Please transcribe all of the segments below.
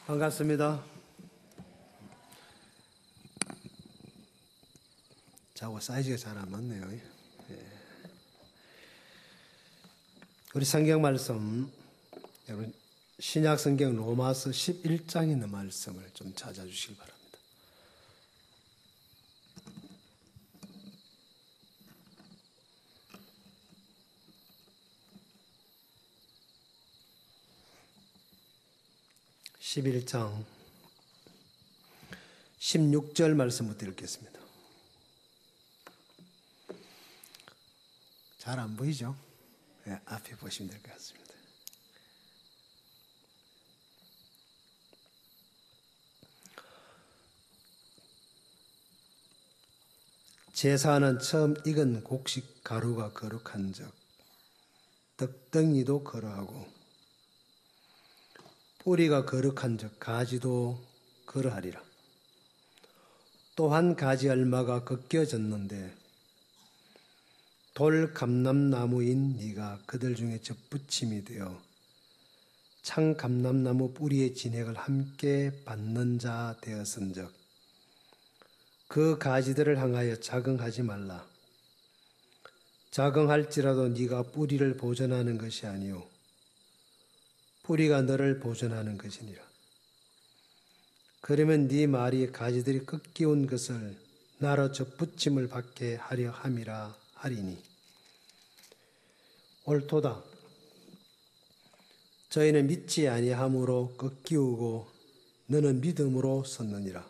반갑습니다. 저하고 사이즈가 잘 안 맞네요. 우리 성경 말씀, 여러분 신약 성경 로마서 11장에 있는 말씀을 좀 찾아주시기 바랍니다. (11장) 16절 말씀부터 읽겠습니다. 잘 안 보이죠? 네, 앞에 보시면 될 것 같습니다. 제사는 처음 익은 곡식 가루가 거룩한 적, 떡덩이도 그러하고 뿌리가 거룩한 적 가지도 그러하리라. 또한 가지 얼마가 벗겨졌는데 돌 감람나무인 네가 그들 중에 접붙임이 되어 창 감람나무 뿌리의 진액을 함께 받는 자 되었은즉 그 가지들을 향하여 자긍하지 말라. 자긍할지라도 네가 뿌리를 보존하는 것이 아니요 뿌리가 너를 보존하는 것이니라. 그러면 네 말이 가지들이 꺾이온 것을 나로 접붙임을 받게 하려 함이라 하리니 옳도다. 저희는 믿지 아니함으로 꺾이우고 너는 믿음으로 섰느니라.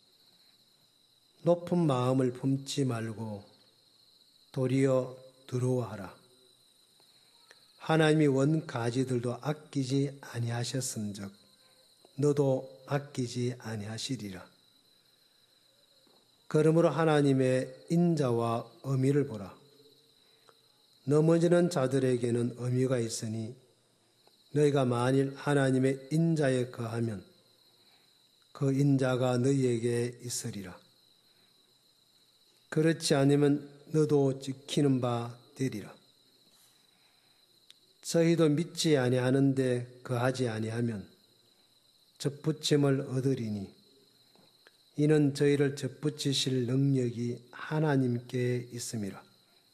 높은 마음을 품지 말고 도리어 두려워하라. 하나님이 원 가지들도 아끼지 아니하셨은즉 너도 아끼지 아니하시리라. 그러므로 하나님의 인자와 의미를 보라. 넘어지는 자들에게는 의미가 있으니 너희가 만일 하나님의 인자에 거하면 그 인자가 너희에게 있으리라. 그렇지 않으면 너도 지키는 바 되리라. 저희도 믿지 아니하는데 거하지 아니하면 접붙임을 얻으리니 이는 저희를 접붙이실 능력이 하나님께 있음이라.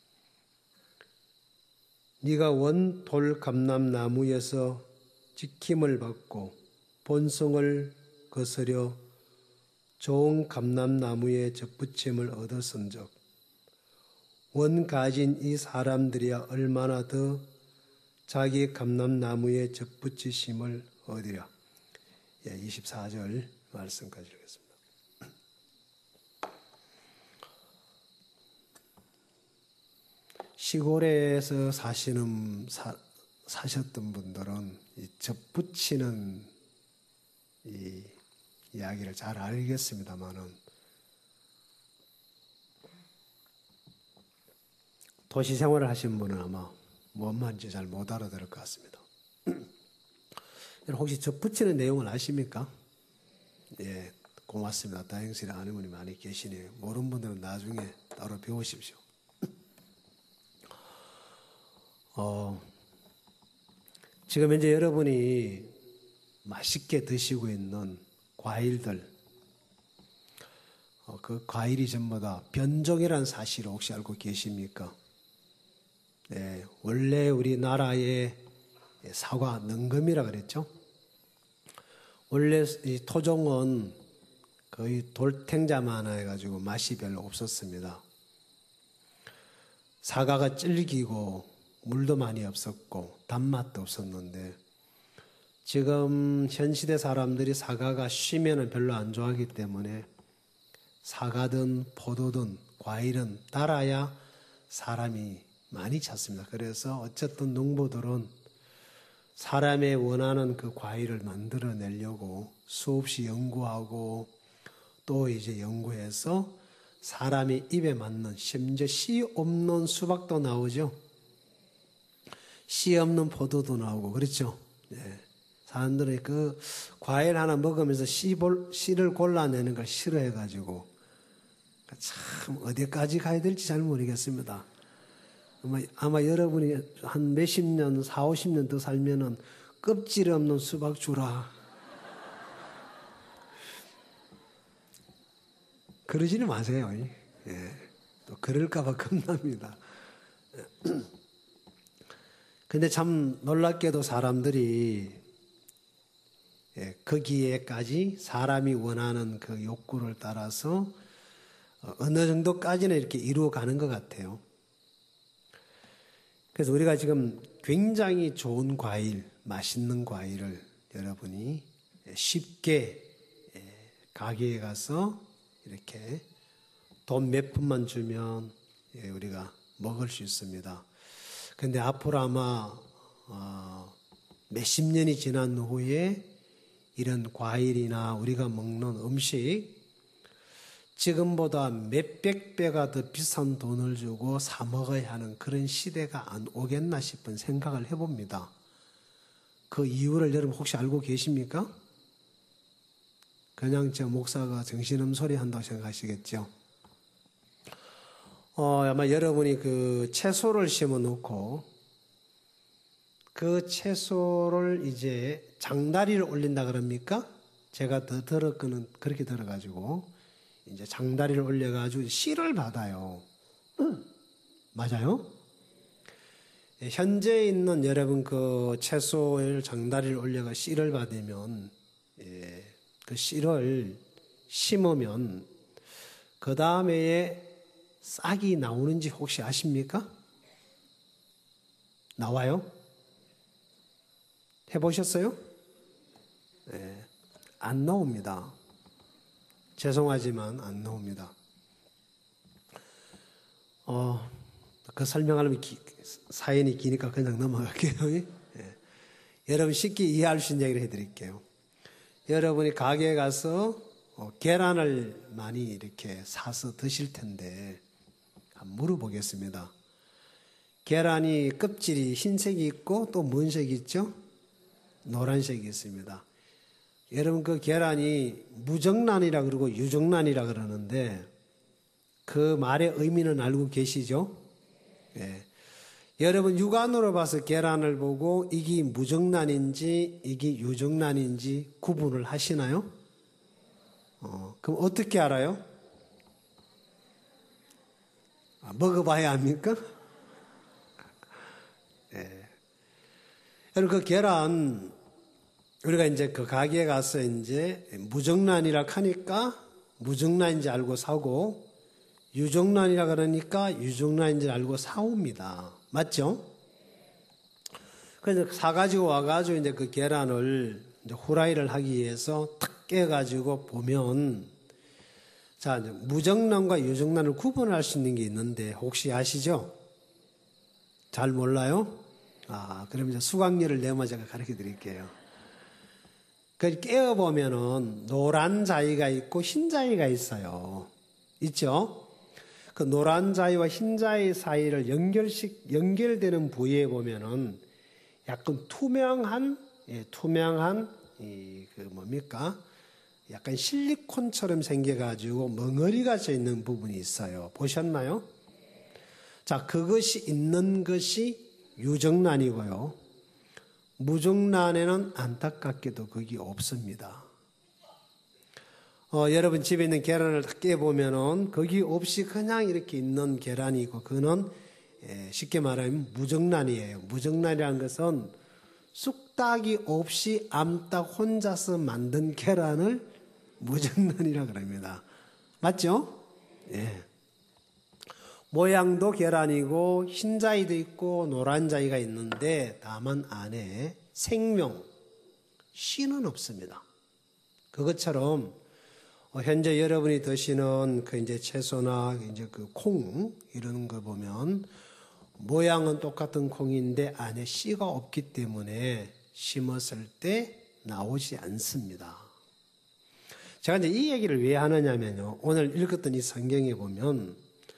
네가 원 돌 감람나무에서 지킴을 받고 본성을 거스려 좋은 감람나무에 접붙임을 얻었은즉 원 가진 이 사람들이야 얼마나 더 자기 감람나무에 접붙이심을 얻으랴. 24절 말씀까지 읽겠습니다. 시골에서 사셨던 분들은 이 접붙이는 이 이야기를 잘 알겠습니다만은 도시 생활을 하신 분은 아마 뭔 말인지 잘 못 알아들을 것 같습니다. 혹시 접붙이는 내용을 아십니까? 예, 고맙습니다. 다행스레 아는 분이 많이 계시네요. 모르는 분들은 나중에 따로 배우십시오. 지금 현재 여러분이 맛있게 드시고 있는 과일들, 그 과일이 전부 다 변종이라는 사실을 혹시 알고 계십니까? 네, 원래 우리나라의 사과, 능금이라 그랬죠? 원래 이 토종은 거의 돌탱자만 해가지고 맛이 별로 없었습니다. 사과가 질기고 물도 많이 없었고 단맛도 없었는데 지금 현 시대 사람들이 사과가 쉬면은 별로 안 좋아하기 때문에 사과든 포도든 과일은 달아야 사람이 많이 찾습니다. 그래서 어쨌든 농부들은 사람의 원하는 그 과일을 만들어내려고 수없이 연구하고 또 이제 연구해서 사람이 입에 맞는, 심지어 씨 없는 수박도 나오죠. 씨 없는 포도도 나오고 그렇죠. 네. 사람들이 그 과일 하나 먹으면서 씨를 골라내는 걸 싫어해가지고 참 어디까지 가야 될지 잘 모르겠습니다. 아마 여러분이 한 몇십 년, 40, 50년 더 살면은 껍질 없는 수박 주라. 그러지는 마세요. 예. 또 그럴까봐 겁납니다. 근데 참 놀랍게도 사람들이 거기에까지 사람이 원하는 그 욕구를 따라서 어느 정도까지는 이렇게 이루어가는 것 같아요. 그래서 우리가 지금 굉장히 좋은 과일, 맛있는 과일을 여러분이 쉽게 가게에 가서 이렇게 돈 몇 푼만 주면 우리가 먹을 수 있습니다. 그런데 앞으로 아마 몇십 년이 지난 후에 이런 과일이나 우리가 먹는 음식 지금보다 몇백 배가 더 비싼 돈을 주고 사 먹어야 하는 그런 시대가 안 오겠나 싶은 생각을 해봅니다. 그 이유를 여러분 혹시 알고 계십니까? 그냥 저 목사가 정신없는 소리 한다고 생각하시겠죠? 아마 여러분이 그 채소를 심어 놓고 그 채소를 이제 장다리를 올린다 그럽니까? 제가 더 들었거는 그렇게 들어가지고 이제 장다리를 올려가지고 씨를 받아요. 맞아요? 현재 있는 여러분 그 채소를 장다리를 올려가 씨를 받으면 그 씨를 심으면 그 다음에 싹이 나오는지 혹시 아십니까? 나와요? 해보셨어요? 네, 안 나옵니다. 죄송하지만 안 나옵니다. 그 설명하려면 사연이 기니까 그냥 넘어갈게요. 네. 여러분 쉽게 이해할 수 있는 얘기를 해드릴게요. 여러분이 가게에 가서 계란을 많이 이렇게 사서 드실 텐데 한번 물어보겠습니다. 계란이 껍질이 흰색이 있고 또 뭔 색이 있죠? 노란색이 있습니다. 여러분 그 계란이 무정란이라 그러고 유정란이라 그러는데 그 말의 의미는 알고 계시죠? 네. 여러분 육안으로 봐서 계란을 보고 이게 무정란인지 이게 유정란인지 구분을 하시나요? 그럼 어떻게 알아요? 먹어봐야 합니까? 네. 여러분 그 계란 우리가 이제 그 가게에 가서 이제 무정란이라 하니까 무정란인지 알고 사고 유정란이라 그러니까 유정란인지 알고 사옵니다. 맞죠? 그래서 사가지고 와가지고 이제 그 계란을 이제 후라이를 하기 위해서 탁 깨가지고 보면 자, 무정란과 유정란을 구분할 수 있는 게 있는데 혹시 아시죠? 잘 몰라요? 그럼 이제 수강료를 내면 제가 가르쳐 드릴게요. 그 깨어보면은 노란 자위가 있고 흰 자위가 있어요. 있죠? 그 노란 자위와 흰 자위 사이를 연결되는 부위에 보면은 약간 투명한 약간 실리콘처럼 생겨가지고 멍어리가 져 있는 부분이 있어요. 보셨나요? 자, 그것이 있는 것이 유정란이고요. 무정란에는 안타깝게도 거기 없습니다. 여러분 집에 있는 계란을 다 깨보면은 거기 없이 그냥 이렇게 있는 계란이 있고 그거는 쉽게 말하면 무정란이에요. 무정란이라는 것은 쑥딱이 없이 암탉 혼자서 만든 계란을 무정란이라 그럽니다. 맞죠? 예. 모양도 계란이고 흰자위도 있고 노란자위가 있는데 다만 안에 생명, 씨는 없습니다. 그것처럼 현재 여러분이 드시는 그 이제 채소나 이제 그 콩 이런 거 보면 모양은 똑같은 콩인데 안에 씨가 없기 때문에 심었을 때 나오지 않습니다. 제가 이제 이 얘기를 왜 하느냐면요. 오늘 읽었던 이 성경에 보면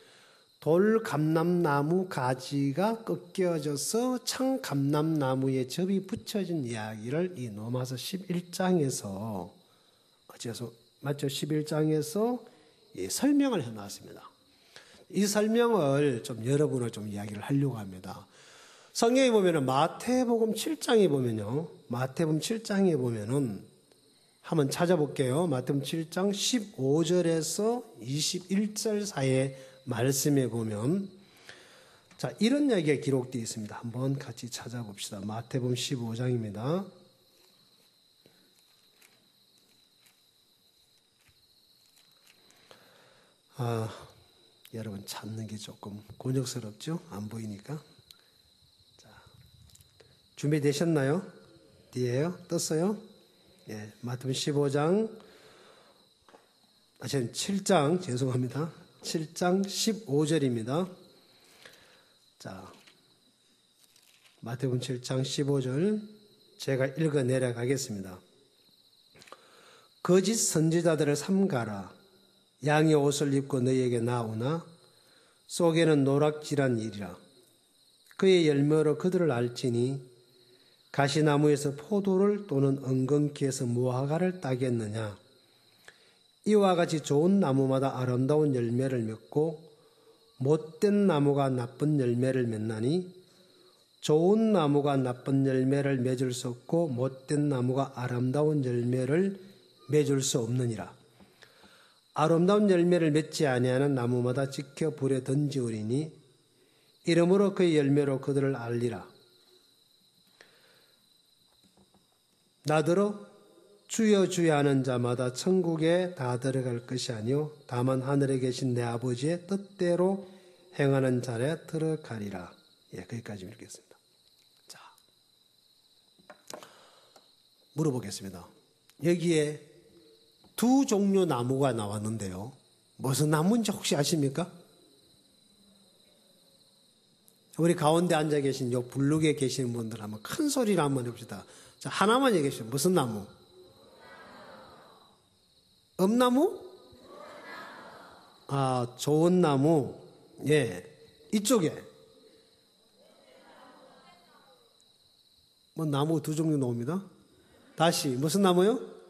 돌감람나무 가지가 꺾여져서 창감람나무에 접이 붙여진 이야기를 이 로마서 11장에서 맞죠? 11장에서 설명을 해놨습니다. 이 설명을 좀 여러분을 좀 이야기를 하려고 합니다. 성경에 보면은 마태복음 7장에 보면요. 마태복음 7장에 보면은 한번 찾아볼게요. 마태복음 7장 15절에서 21절 사이의 말씀에 보면 자, 이런 이야기가 기록되어 있습니다. 한번 같이 찾아봅시다. 마태복음 15장입니다. 여러분 찾는 게 조금 곤욕스럽죠? 안 보이니까. 자, 준비되셨나요? 뒤에요? 떴어요? 예, 마태복음 15장, 7장, 죄송합니다. 7장 15절입니다. 자, 마태복음 7장 15절 제가 읽어 내려가겠습니다. 거짓 선지자들을 삼가라. 양의 옷을 입고 너희에게 나오나 속에는 노략질한 일이라. 그의 열매로 그들을 알지니 가시나무에서 포도를 또는 엉겅퀴에서 무화과를 따겠느냐. 이와 같이 좋은 나무마다 아름다운 열매를 맺고 못된 나무가 나쁜 열매를 맺나니 좋은 나무가 나쁜 열매를 맺을 수 없고 못된 나무가 아름다운 열매를 맺을 수 없느니라. 아름다운 열매를 맺지 아니하는 나무마다 지켜 불에 던지우리니 이러므로 그의 열매로 그들을 알리라. 나더러 주여 주여 하는 자마다 천국에 다 들어갈 것이 아니요 다만 하늘에 계신 내 아버지의 뜻대로 행하는 자에 들어가리라. 예, 거기까지 읽겠습니다. 자, 물어보겠습니다. 여기에 두 종류 나무가 나왔는데요. 무슨 나무인지 혹시 아십니까? 우리 가운데 앉아 계신 요 블룩에 계시는 분들 한번 큰 소리로 한번 해봅시다. 자, 하나만 얘기해 주세요. 무슨 나무? 엄나무? 좋은 나무. 예, 이쪽에 뭐 나무 두 종류 나옵니다. 다시 무슨 나무요?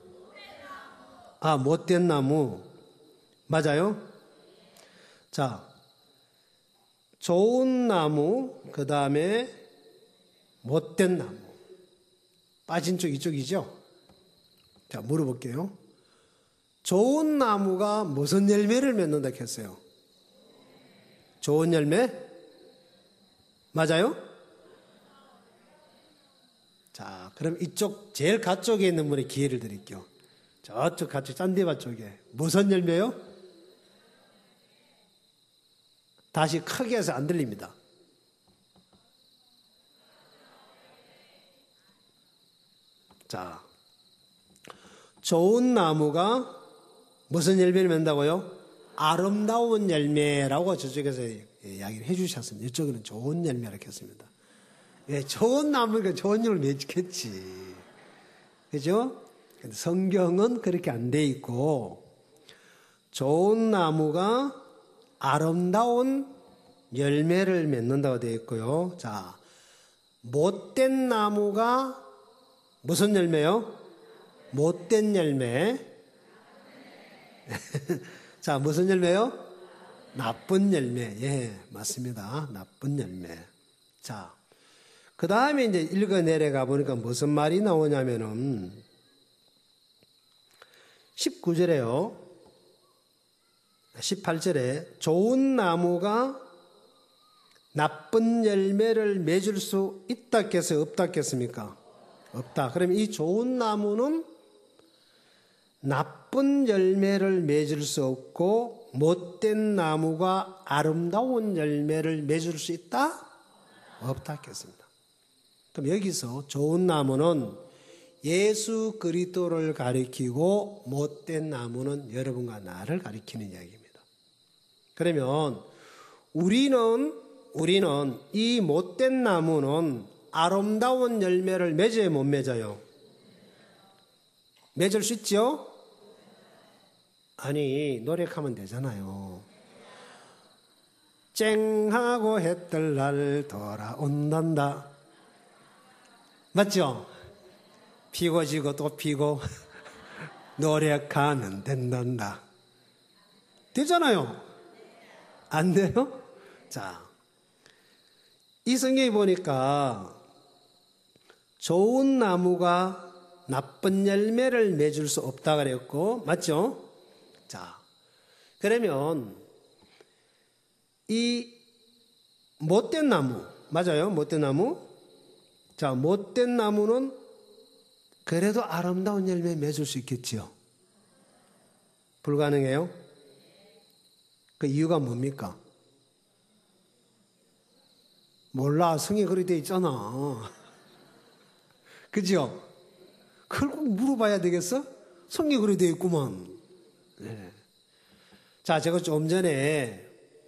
못된 나무. 맞아요? 자, 좋은 나무, 그 다음에 못된 나무. 빠진 쪽 이쪽이죠? 자, 물어볼게요. 좋은 나무가 무슨 열매를 맺는다 했어요? 좋은 열매? 맞아요? 자, 그럼 이쪽 제일 가쪽에 있는 분의 기회를 드릴게요. 저쪽 가쪽 짠디밭 쪽에 무슨 열매요? 다시 크게 해서 안 들립니다. 자, 좋은 나무가 무슨 열매를 맺는다고요? 아름다운 열매라고 저쪽에서 이야기를 해주셨습니다. 이쪽에는 좋은 열매라고 했습니다. 예, 좋은 나무니까 좋은 열매를 맺겠지. 그죠? 성경은 그렇게 안 돼 있고, 좋은 나무가 아름다운 열매를 맺는다고 되어 있고요. 자, 못된 나무가 무슨 열매요? 못된 열매. 자, 무슨 열매요? 나쁜 열매. 예, 맞습니다. 나쁜 열매. 자, 그 다음에 이제 읽어 내려가 보니까 무슨 말이 나오냐면은 19절에요. 18절에 좋은 나무가 나쁜 열매를 맺을 수 있다 겠어요? 없다 겠습니까? 없다. 그럼 이 좋은 나무는 나쁜 열매를 맺을 수 없고 못된 나무가 아름다운 열매를 맺을 수 있다? 없다 겠습니다. 그럼 여기서 좋은 나무는 예수 그리스도를 가리키고 못된 나무는 여러분과 나를 가리키는 이야기입니다. 그러면 우리는 이 못된 나무는 아름다운 열매를 맺어요, 못 맺어요? 맺을 수 있죠? 아니, 노력하면 되잖아요. 쨍하고 해뜰 날 돌아온단다. 맞죠? 피고 지고 또 피고 노력하면 된단다. 되잖아요. 안 돼요? 자, 이 성경에 보니까 좋은 나무가 나쁜 열매를 맺을 수 없다 그랬고, 맞죠? 자, 그러면 이 못된 나무, 맞아요? 못된 나무. 자, 못된 나무는 그래도 아름다운 열매 맺을 수 있겠지요? 불가능해요? 그 이유가 뭡니까? 몰라. 성에 그렇게 돼 있잖아. 그죠? 그걸 꼭 물어봐야 되겠어? 성에 그렇게 돼 있구만. 네. 자, 제가 좀 전에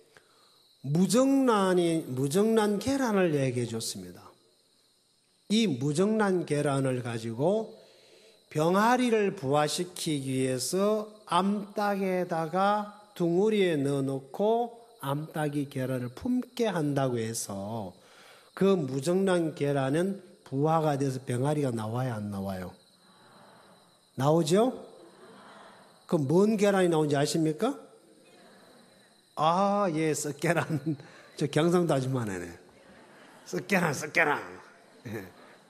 무정란 계란을 얘기해 줬습니다. 이 무정란 계란을 가지고 병아리를 부화시키기 위해서 암탉에다가 둥우리에 넣어놓고 암탉이 계란을 품게 한다고 해서 그 무정란 계란은 부화가 돼서 병아리가 나와야 안 나와요? 나오죠? 그럼 뭔 계란이 나오는지 아십니까? 아, 예, 썩계란. 저 경상도 아줌마네. 썩계란. 예.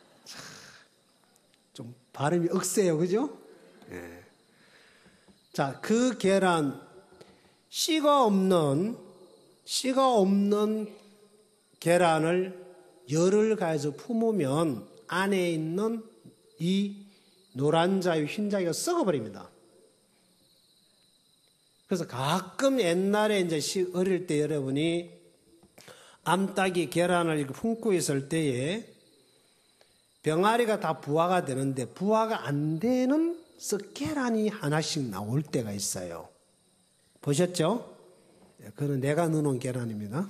좀 발음이 억세요, 그죠? 예. 자, 그 계란, 씨가 없는 계란을 열을 가해서 품으면 안에 있는 이 노란 자유, 흰 자유가 썩어버립니다. 그래서 가끔 옛날에 이제 어릴 때 여러분이 암탉이 계란을 이렇게 품고 있을 때에 병아리가 다 부화가 되는데 부화가 안 되는 썩계란이 하나씩 나올 때가 있어요. 보셨죠? 그건 내가 넣어놓은 계란입니다.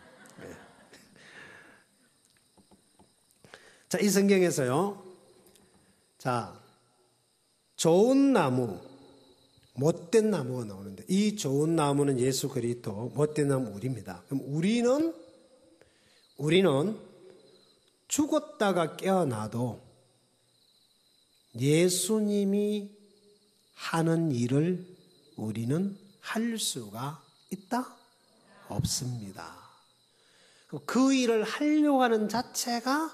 자, 이 성경에서요. 자, 좋은 나무, 못된 나무가 나오는데 이 좋은 나무는 예수 그리스도, 못된 나무 우리입니다. 그럼 우리는 죽었다가 깨어나도 예수님이 하는 일을 우리는 할 수가 있다? 없습니다. 그 일을 하려고 하는 자체가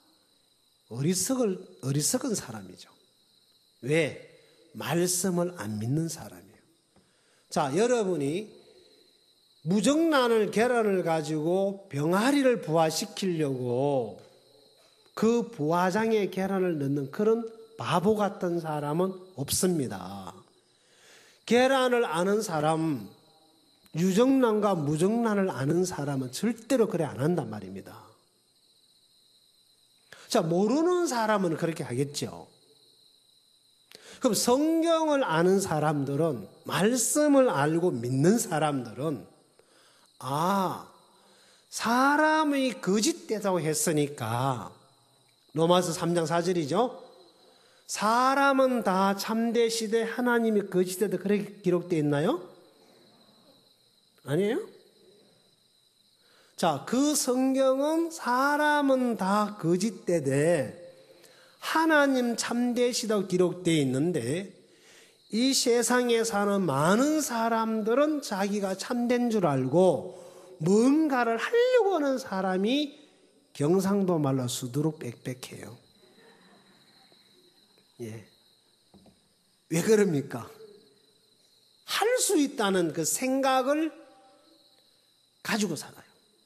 어리석은 사람이죠. 왜? 말씀을 안 믿는 사람이에요. 자, 여러분이 무정란을 계란을 가지고 병아리를 부화시키려고 그 부화장에 계란을 넣는 그런 바보 같은 사람은 없습니다. 계란을 아는 사람, 유정란과 무정란을 아는 사람은 절대로 그래 안 한단 말입니다. 자, 모르는 사람은 그렇게 하겠죠. 그럼 성경을 아는 사람들은, 말씀을 알고 믿는 사람들은, 사람이 거짓되다고 했으니까, 로마서 3장 4절이죠. 사람은 다 참되 시되 하나님이 거짓되다 그렇게 기록되어 있나요? 아니에요? 자, 그 성경은 사람은 다 거짓되되 하나님 참되시다고 기록되어 있는데 이 세상에 사는 많은 사람들은 자기가 참된 줄 알고 뭔가를 하려고 하는 사람이 경상도 말로 수두룩빽빽해요. 예. 왜 그럽니까? 할 수 있다는 그 생각을 가지고 살아요.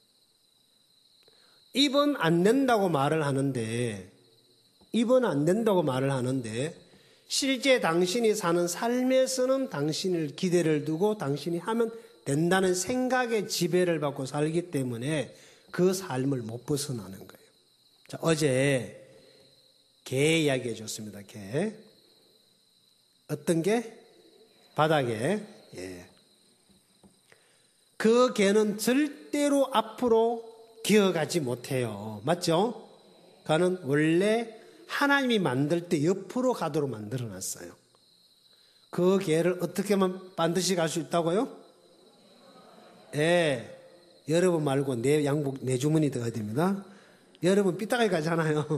입은 안 된다고 말을 하는데 실제 당신이 사는 삶에서는 당신을 기대를 두고 당신이 하면 된다는 생각에 지배를 받고 살기 때문에 그 삶을 못 벗어나는 거예요. 자, 어제 개 이야기해 줬습니다. 개. 어떤 개? 바닥에. 예. 그 개는 절대로 앞으로 기어가지 못해요. 맞죠? 그는 원래 하나님이 만들 때 옆으로 가도록 만들어 놨어요. 그 개를 어떻게 하면 반드시 갈 수 있다고요? 예. 여러분 말고 내 양복, 내 주머니 들어가야 됩니다. 여러분 삐딱하게 가잖아요.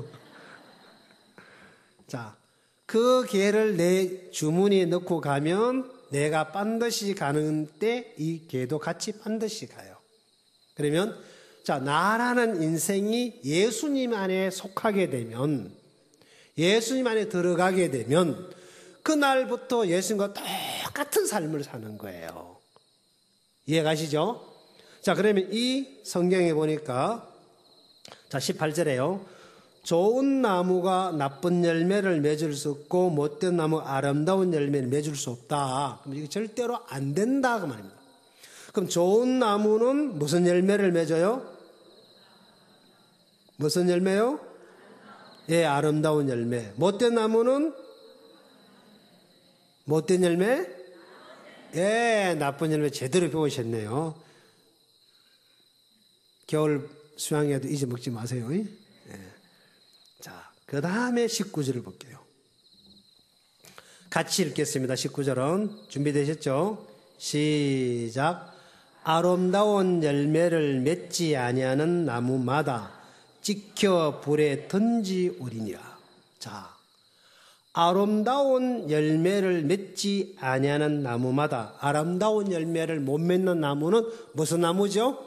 자, 그 개를 내 주머니에 넣고 가면 내가 반드시 가는 때 이 개도 같이 반드시 가요. 그러면 자, 나라는 인생이 예수님 안에 속하게 되면 예수님 안에 들어가게 되면 그날부터 예수님과 똑같은 삶을 사는 거예요. 이해가시죠? 자, 그러면 이 성경에 보니까 자, 18절에요. 좋은 나무가 나쁜 열매를 맺을 수 없고 못된 나무 아름다운 열매를 맺을 수 없다. 그럼 이게 절대로 안 된다 그 말입니다. 그럼 좋은 나무는 무슨 열매를 맺어요? 무슨 열매요? 예, 아름다운 열매. 못된 나무는 못된 열매? 예, 나쁜 열매 제대로 배우셨네요. 겨울 수양회도 잊어먹지 마세요. 예. 자, 그 다음에 19절을 볼게요. 같이 읽겠습니다. 19절은 준비되셨죠? 시작. 아름다운 열매를 맺지 아니하는 나무마다 찍혀 불에 던지우리니라. 자, 아름다운 열매를 맺지 아니하는 나무마다 아름다운 열매를 못 맺는 나무는 무슨 나무죠?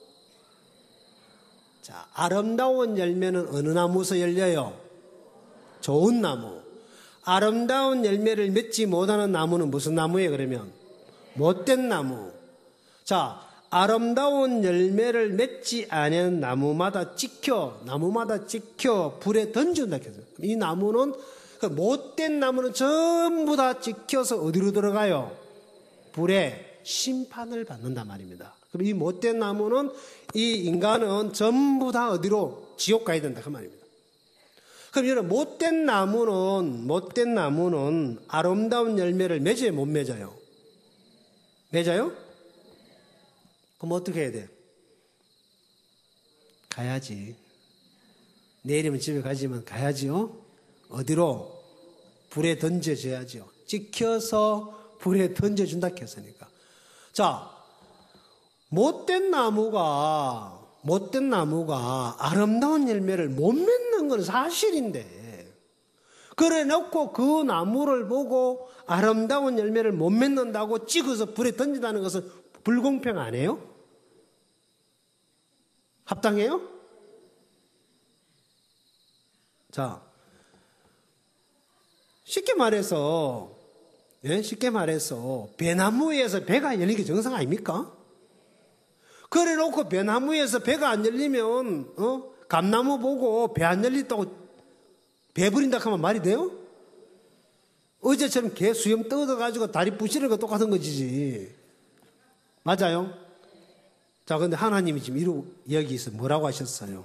자, 아름다운 열매는 어느 나무에서 열려요? 좋은 나무. 아름다운 열매를 맺지 못하는 나무는 무슨 나무예요, 그러면? 못된 나무. 자, 아름다운 열매를 맺지 않은 나무마다 찍혀 불에 던진다 했어요. 이 나무는, 못된 나무는 전부 다 찍혀서 어디로 들어가요? 불에 심판을 받는단 말입니다. 그럼 이 못된 나무는, 이 인간은 전부 다 어디로? 지옥 가야 된다 그 말입니다. 그럼 여러분, 못된 나무는 아름다운 열매를 맺어요, 못 맺어요? 맺어요? 그럼 어떻게 해야 돼? 가야지. 내일이면 집에 가지만 가야지요. 어디로? 불에 던져줘야죠. 찍혀서 불에 던져준다 했으니까. 자, 못된 나무가 아름다운 열매를 못 맺는 건 사실인데, 그래 놓고 그 나무를 보고 아름다운 열매를 못 맺는다고 찍어서 불에 던진다는 것은 불공평 아니에요? 합당해요? 자, 쉽게 말해서 배나무에서 배가 열리는 게 정상 아닙니까? 그래 놓고 배나무에서 배가 안 열리면 감나무 보고 배 안 열린다고 배부린다 하면 말이 돼요? 어제처럼 개 수염 뜯어가지고 다리 부시는 거 똑같은 거지. 맞아요? 자, 근데 하나님이 지금 여기서 뭐라고 하셨어요?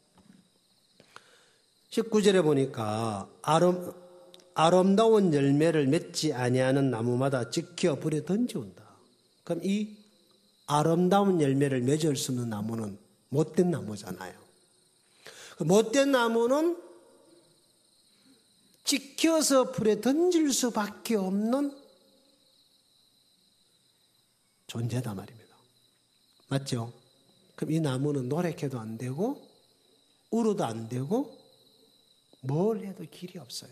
19절에 보니까 아름다운 열매를 맺지 아니하는 나무마다 찍혀 불에 던져온다. 그럼 이 아름다운 열매를 맺을 수 없는 나무는 못된 나무잖아요. 못된 나무는 찍혀서 불에 던질 수밖에 없는 존재다 말입니다. 맞죠? 그럼 이 나무는 노력해도 안 되고 울어도 안 되고 뭘 해도 길이 없어요.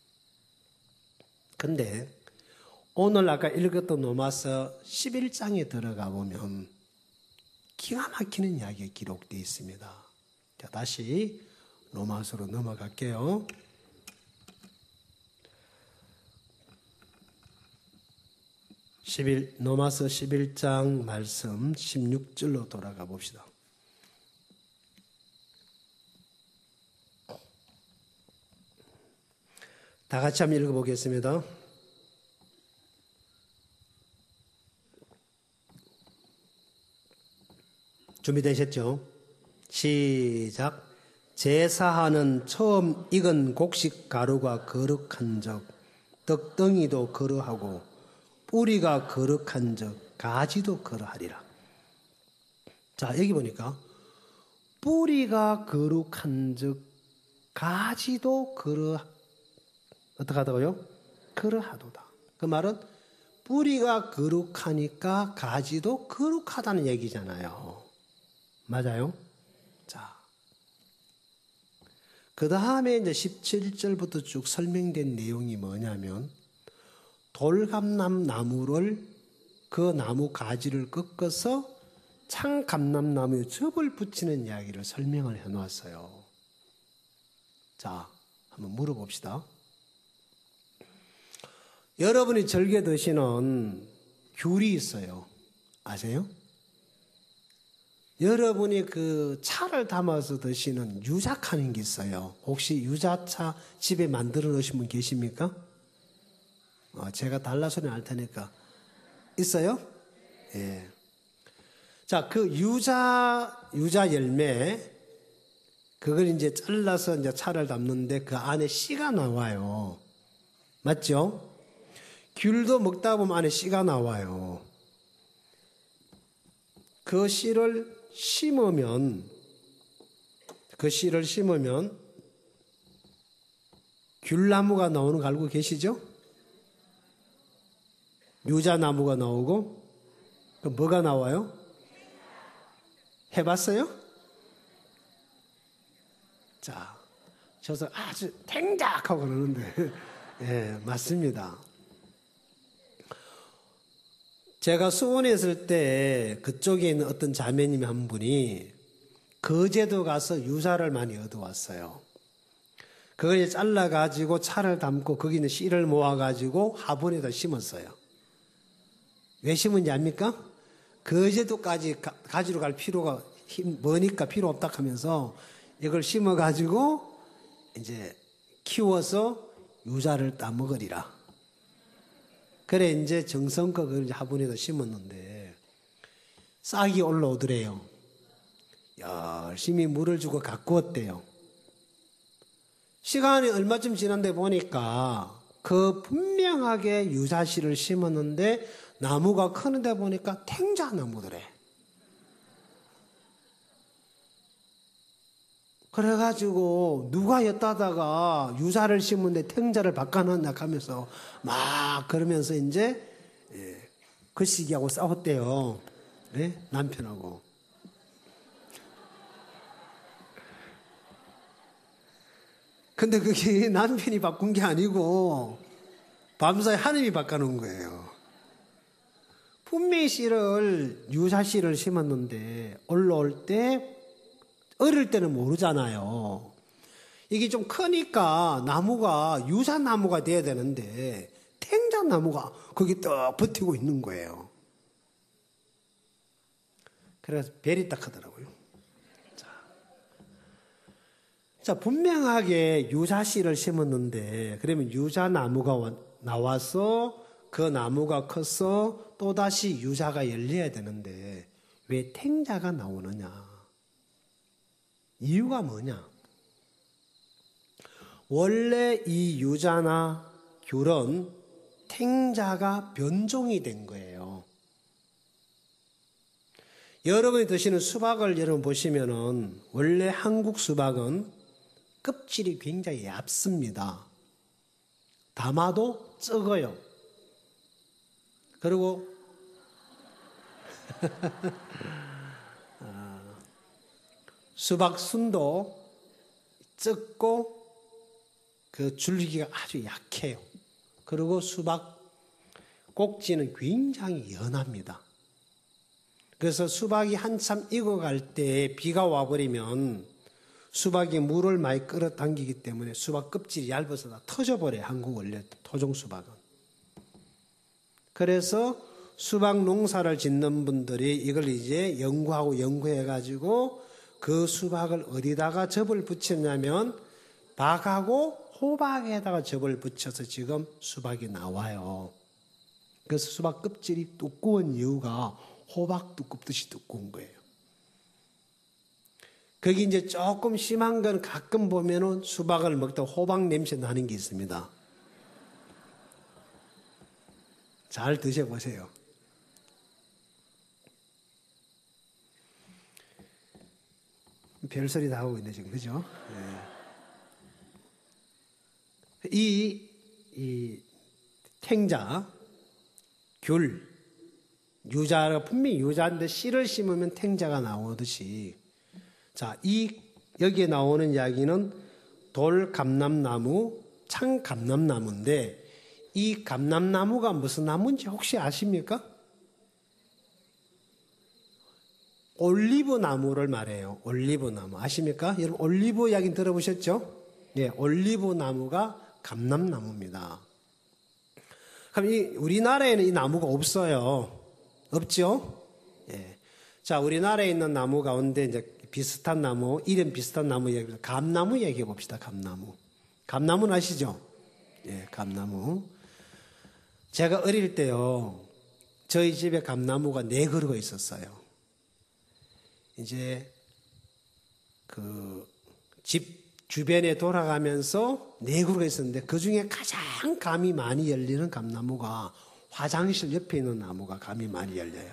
근데 오늘 아까 읽었던 로마서 11장에 들어가 보면 기가 막히는 이야기가 기록되어 있습니다. 자, 다시 로마서로 넘어갈게요. 로마서 11장 말씀 16절로 돌아가 봅시다. 다 같이 한번 읽어보겠습니다. 준비되셨죠? 시작. 제사하는 처음 익은 곡식 가루가 거룩한 적 떡덩이도 그러하고 뿌리가 거룩한 적 가지도 그러하리라. 자, 여기 보니까 뿌리가 거룩한 적 가지도 어떻게 하다고요? 그러하도다. 그 말은 뿌리가 거룩하니까 가지도 거룩하다는 얘기잖아요. 맞아요? 자, 그 다음에 이제 17절부터 쭉 설명된 내용이 뭐냐면 돌감람 나무를 그 나무 가지를 꺾어서 창감람나무에 접을 붙이는 이야기를 설명을 해놓았어요. 자, 한번 물어봅시다. 여러분이 즐겨 드시는 귤이 있어요. 아세요? 여러분이 그 차를 담아서 드시는 유자카는 게 있어요. 혹시 유자차 집에 만들어 놓으신 분 계십니까? 제가 달라소리 할 테니까. 있어요? 예. 자, 그 유자 열매, 그걸 이제 잘라서 이제 차를 담는데 그 안에 씨가 나와요. 맞죠? 귤도 먹다 보면 안에 씨가 나와요. 그 씨를 심으면 귤나무가 나오는 거 알고 계시죠? 유자나무가 나오고, 그 뭐가 나와요? 해봤어요? 자, 저서 아주 탱작하고 그러는데, 예, 맞습니다. 제가 수원에 있을 때 그쪽에 있는 어떤 자매님 한 분이 거제도 가서 유자를 많이 얻어왔어요. 그걸 이제 잘라가지고 차를 담고 거기 있는 씨를 모아가지고 화분에다 심었어요. 왜 심은지 압니까? 거제도까지 가지러 갈 필요가 머니까 필요 없다 하면서 이걸 심어가지고 이제 키워서 유자를 따먹으리라. 그래 이제 정성껏 그걸 화분에다 심었는데 싹이 올라오더래요. 열심히 물을 주고 가꾸었대요. 시간이 얼마쯤 지난데 보니까 그 분명하게 유자씨를 심었는데 나무가 크는데 보니까 탱자나무더래. 그래가지고 누가 엿다다가 유자를 심은데 탱자를 바꿔놨나 하면서 막 그러면서 이제 그 시기하고 싸웠대요. 네? 남편하고. 근데 그게 남편이 바꾼 게 아니고 밤사이 하나님이 바꿔놓은 거예요. 분명히 유자씨를 심었는데 올라올 때 어릴 때는 모르잖아요. 이게 좀 크니까 나무가 유자나무가 돼야 되는데 탱자나무가 거기 딱 버티고 있는 거예요. 그래서 별이 딱 하더라고요. 자, 분명하게 유자씨를 심었는데 그러면 유자나무가 나와서 그 나무가 커서 또다시 유자가 열려야 되는데 왜 탱자가 나오느냐? 이유가 뭐냐? 원래 이 유자나 귤은 탱자가 변종이 된 거예요. 여러분이 드시는 수박을 여러분 보시면은 원래 한국 수박은 껍질이 굉장히 얇습니다. 담아도 적어요. 그리고 수박 순도 적고 그 줄기가 아주 약해요. 그리고 수박 꼭지는 굉장히 연합니다. 그래서 수박이 한참 익어갈 때 비가 와버리면 수박이 물을 많이 끌어당기기 때문에 수박 껍질이 얇아서 다 터져버려요. 한국 원래 토종 수박은. 그래서 수박 농사를 짓는 분들이 이걸 이제 연구해가지고 그 수박을 어디다가 접을 붙였냐면 박하고 호박에다가 접을 붙여서 지금 수박이 나와요. 그래서 수박 껍질이 두꺼운 이유가 호박 두껍듯이 두꺼운 거예요. 거기 이제 조금 심한 건 가끔 보면은 수박을 먹다 호박 냄새 나는 게 있습니다. 잘 드셔보세요. 별소리 다 하고 있네, 지금. 그죠? 네. 이 탱자, 귤, 유자가 분명히 유자인데 씨를 심으면 탱자가 나오듯이 자, 여기에 나오는 이야기는 돌감람나무, 창감람나무인데 이 감람나무가 무슨 나무인지 혹시 아십니까? 올리브 나무를 말해요. 올리브 나무. 아십니까? 여러분 올리브 이야기 들어보셨죠? 예, 올리브 나무가 감람나무입니다. 그럼 우리나라에는 이 나무가 없어요. 없죠? 예. 자, 우리나라에 있는 나무 가운데 이제 비슷한 나무, 이름 비슷한 나무 얘기, 감나무 얘기해 봅시다. 감나무. 감나무는 아시죠? 예, 감나무. 제가 어릴 때요, 저희 집에 감나무가 4그루가 있었어요. 이제 집 주변에 돌아가면서 4그루가 있었는데 그 중에 가장 감이 많이 열리는 감나무가 화장실 옆에 있는 나무가 감이 많이 열려요.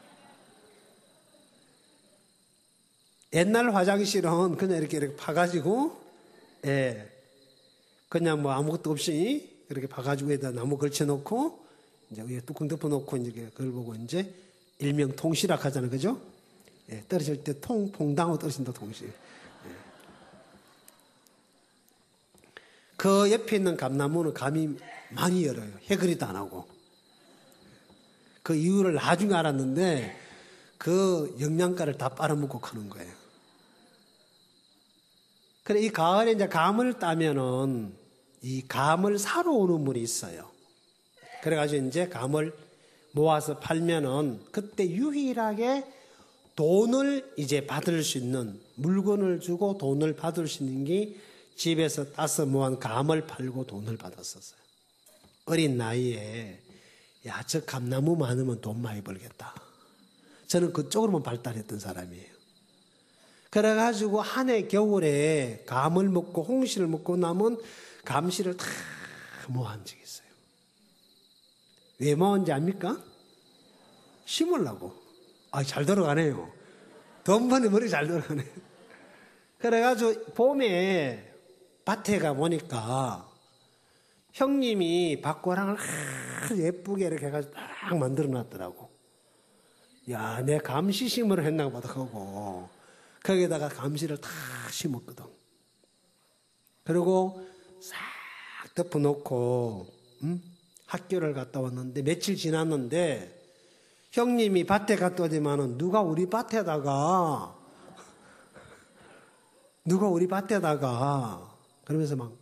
옛날 화장실은 그냥 이렇게 파가지고, 예, 그냥 뭐 아무것도 없이 이렇게 파가지고 에다 나무 걸쳐놓고, 이제 위에 뚜껑 덮어놓고 이제 그걸 보고 이제 일명 통시락 하잖아요. 그죠? 예, 떨어질 때 퐁당하고 떨어진다, 통시. 예. 그 옆에 있는 감나무는 감이 많이 열어요. 해그리도 안 하고. 그 이유를 나중에 알았는데 그 영양가를 다 빨아먹고 크는 거예요. 그래, 이 가을에 이제 감을 따면은 이 감을 사러 오는 분이 있어요. 그래가지고 이제 감을 모아서 팔면은 그때 유일하게 돈을 이제 받을 수 있는, 물건을 주고 돈을 받을 수 있는 게 집에서 따서 모은 감을 팔고 돈을 받았었어요. 어린 나이에, 야, 저 감나무 많으면 돈 많이 벌겠다. 저는 그쪽으로만 발달했던 사람이에요. 그래가지고 한 해 겨울에 감을 먹고 홍시를 먹고 남은 감씨를 다 모은 적이 있어요. 왜 모은지 압니까? 심으려고. 아, 잘 돌아가네요. 돈 버는 머리 잘 돌아가네. 그래가지고 봄에 밭에 가보니까 형님이 밭고랑을 예쁘게 이렇게 해가지고 딱 만들어 놨더라고. 야, 내 감시 심으러 했나 보다 하고 거기다가 감시를 다 심었거든. 그리고 싹 덮어놓고 학교를 갔다 왔는데 며칠 지났는데 형님이 밭에 갔다 오지만은 누가 우리 밭에다가 그러면서 막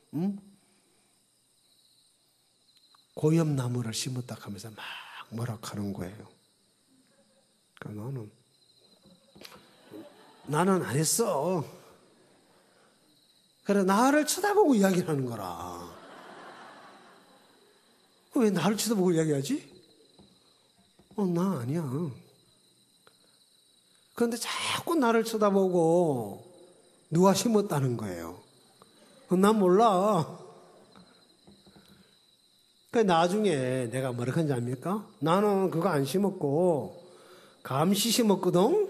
고엽나무를 심었다 하면서 막 뭐라 하는 거예요. 그러니까 나는 안 했어. 그래, 나를 쳐다보고 이야기를 하는 거라. 왜 나를 쳐다보고 이야기하지? 나 아니야. 그런데 자꾸 나를 쳐다보고 누가 심었다는 거예요. 난 몰라. 그 나중에 내가 뭐라 하는지 압니까? 나는 그거 안 심었고 감시 심었거든.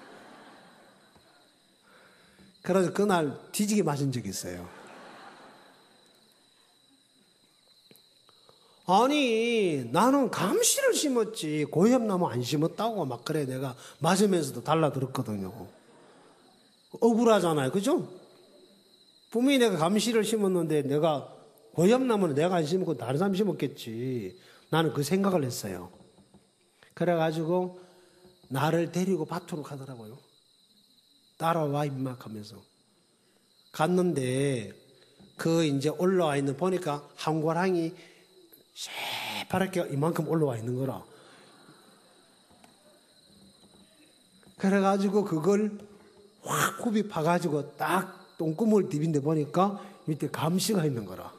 그래서 그날 뒤지게 맞은 적이 있어요. 아니, 나는 감시를 심었지 고엽나무 안 심었다고 막 그래 내가 맞으면서도 달라들었거든요. 억울하잖아요. 그죠? 분명히 내가 감시를 심었는데 내가 고엽나무는 내가 안 심고 다른 사람이 심었겠지. 나는 그 생각을 했어요. 그래가지고 나를 데리고 밭으로 가더라고요. 따라와 임마 하면서 갔는데 그 이제 올라와 있는 보니까 한 고랑이 새파랗게 이만큼 올라와 있는 거라. 그래가지고 그걸 확 굽이 파가지고 딱 똥구멍을 디빈데 보니까 밑에 감시가 있는 거라.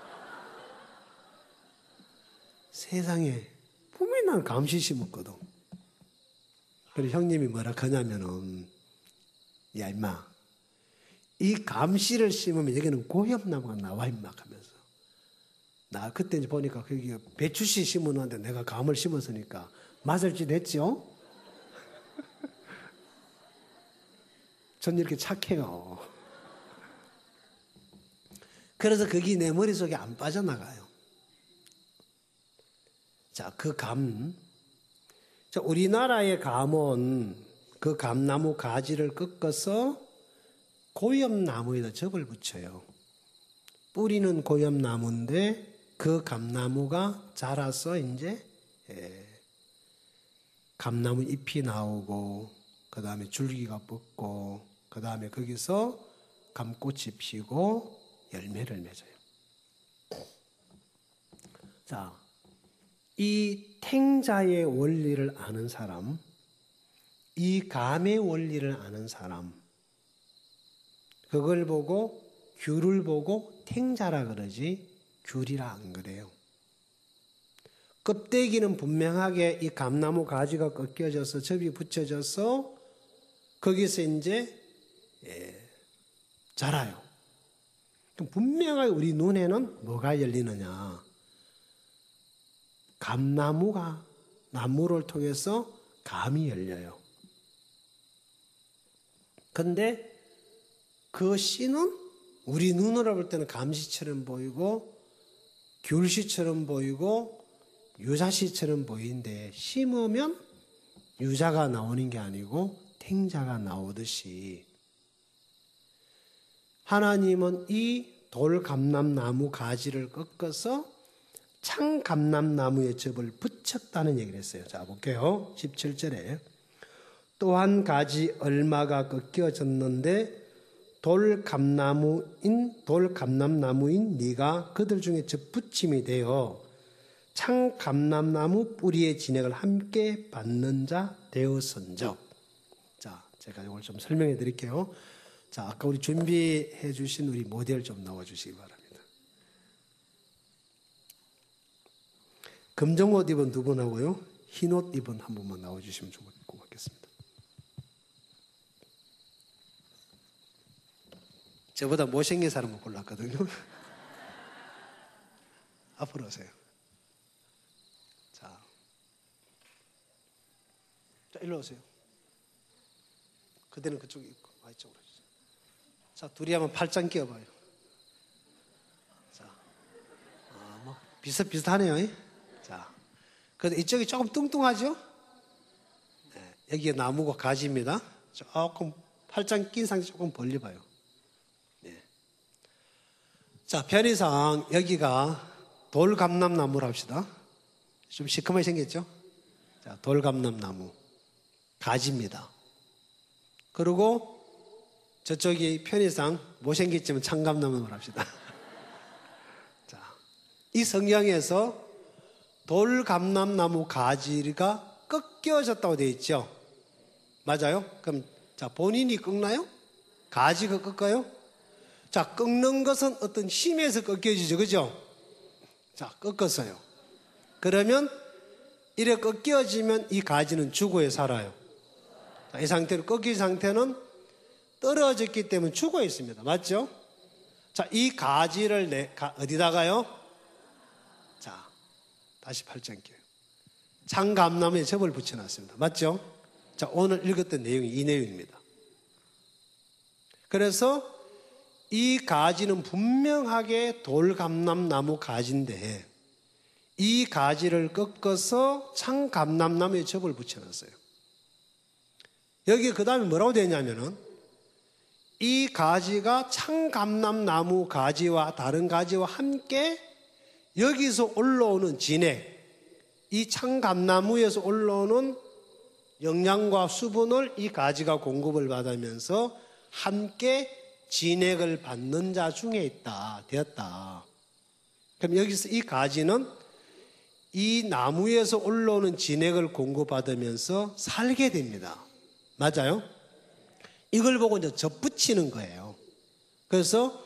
세상에 분명히 난 감시 심었거든. 그래서 형님이 뭐라 하냐면은 야 임마 이 감시를 심으면 여기는 고엽나무가 나와 임마 하면서 나 그때 이제 보니까 거기 배추씨 심어놨는데 내가 감을 심었으니까 맞을 짓 했죠? 전 이렇게 착해요. 그래서 그게 내 머릿속에 안 빠져나가요. 자, 그 감. 자, 우리나라의 감은 그 감나무 가지를 꺾어서 고엽나무에다 접을 붙여요. 뿌리는 고엽나무인데 그 감나무가 자라서 이제 감나무 잎이 나오고 그 다음에 줄기가 뻗고 그 다음에 거기서 감꽃이 피고 열매를 맺어요. 자, 이 탱자의 원리를 아는 사람, 이 감의 원리를 아는 사람, 그걸 보고 귤을 보고 탱자라 그러지 귤이라 안 그래요. 껍데기는 분명하게 이 감나무 가지가 꺾여져서 접이 붙여져서 거기서 이제 자라요. 그럼 분명하게 우리 눈에는 뭐가 열리느냐? 감나무가 나무를 통해서 감이 열려요. 근데 그 씨는 우리 눈으로 볼 때는 감씨처럼 보이고 귤씨처럼 보이고 유자씨처럼 보이는데 심으면 유자가 나오는 게 아니고 탱자가 나오듯이 하나님은 이 돌감람나무 가지를 꺾어서 창감람나무의 접을 붙였다는 얘기를 했어요. 자, 볼게요. 17절에 또한 가지 얼마가 꺾여졌는데 돌감람나무인 네가 그들 중에 접붙임이 되어 창감람나무 뿌리의 진액을 함께 받는 자 되었은즉. 자, 제가 이걸 좀 설명해 드릴게요. 자, 아까 우리 준비해 주신 우리 모델 좀 나와 주시기 바랍니다. 검정 옷 입은 두 분하고요, 흰 옷 입은 한 분만 나와 주시면 좋을 것 같겠습니다. 저보다 못생긴 사람을 골랐거든요. 앞으로 오세요. 자, 일로 오세요. 그대는 그쪽에 있고, 이쪽으로 오세요. 자, 둘이 한번 팔짱 끼워봐요. 자, 뭐 비슷하네요. 자, 근데 이쪽이 조금 뚱뚱하죠? 네, 여기가 나무고 가지입니다. 조금 팔짱 낀 상태 조금 벌려봐요. 네. 자, 편의상 여기가 돌감람나무라 합시다. 좀 시커멓게 생겼죠? 자, 돌감람나무 가지입니다. 그리고 저쪽이 편의상 못생겼지만 창감나무라 합시다. 자, 이 성경에서 돌감람나무 가지가 꺾여졌다고 되어 있죠? 맞아요? 그럼 자, 본인이 꺾나요? 가지가 꺾어요? 자, 꺾는 것은 어떤 힘에서 꺾여지죠, 그죠? 자, 꺾었어요. 그러면 이렇게 꺾여지면 이 가지는 죽어야 살아요. 자, 이 상태로 꺾인 상태는 떨어졌기 때문에 죽어 있습니다. 맞죠? 자, 이 가지를 어디다가요? 자, 다시 팔짱 껴요. 창감나무에 접을 붙여놨습니다. 맞죠? 자, 오늘 읽었던 내용이 이 내용입니다. 그래서 이 가지는 분명하게 돌감람나무 가지인데 이 가지를 꺾어서 창감람나무에 접을 붙여놨어요. 여기 그 다음에 뭐라고 되어 있냐면은 이 가지가 창감람나무 가지와 다른 가지와 함께 여기서 올라오는 진액, 이 창감나무에서 올라오는 영양과 수분을 이 가지가 공급을 받으면서 함께 진액을 받는 자 중에 되었다. 그럼 여기서 이 가지는 이 나무에서 올라오는 진액을 공급받으면서 살게 됩니다. 맞아요? 이걸 보고 이제 접붙이는 거예요. 그래서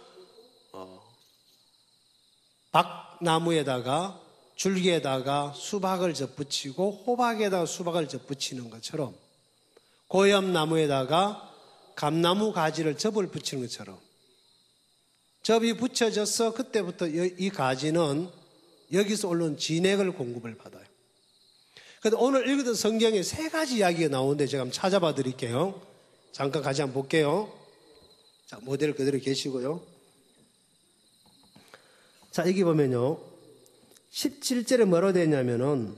박나무에다가 줄기에다가 수박을 접붙이고 호박에다가 수박을 접붙이는 것처럼 고엽나무에다가 감나무 가지를 접을 붙이는 것처럼 접이 붙여져서 그때부터 이 가지는 여기서 올라온 진액을 공급을 받아요. 그런데 오늘 읽었던 성경에 세 가지 이야기가 나오는데 제가 한번 찾아봐 드릴게요. 잠깐 같이 한번 볼게요. 자, 모델 그대로 계시고요. 자, 여기 보면요. 17절에 뭐라고 되어 있냐면은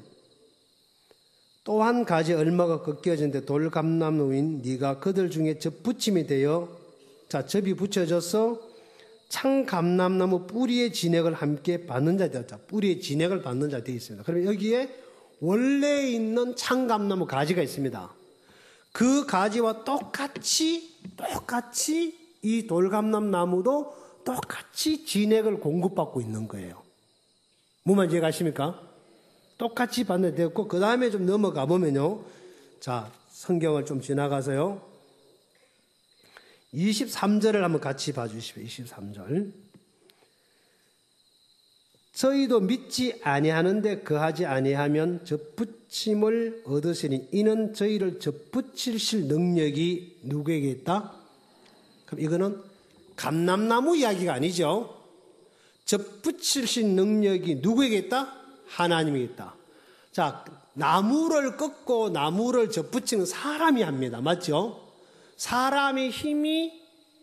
또 한 가지 얼마가 꺾여진데 돌감나무인 네가 그들 중에 접붙임이 되어 자, 접이 붙여져서 창감람나무 뿌리의 진액을 함께 받는 자 되었다. 뿌리의 진액을 받는 자 되어 있습니다. 그러면 여기에 원래 있는 창감나무 가지가 있습니다. 그 가지와 똑같이 이 돌감람나무도 똑같이 진액을 공급받고 있는 거예요. 무슨 이해가 가십니까? 똑같이 받는 되었고, 그 다음에 좀 넘어가 보면요. 자, 성경을 좀 지나가서요. 23절을 한번 같이 봐주십시오. 23절. 저희도 믿지 아니하는데 거하지 아니하면 접붙임을 얻으시니 이는 저희를 접붙이실 능력이 누구에게 있다? 그럼 이거는 감람나무 이야기가 아니죠. 접붙이실 능력이 누구에게 있다? 하나님에게 있다. 자, 나무를 꺾고 나무를 접붙이는 사람이 합니다. 맞죠? 사람의 힘이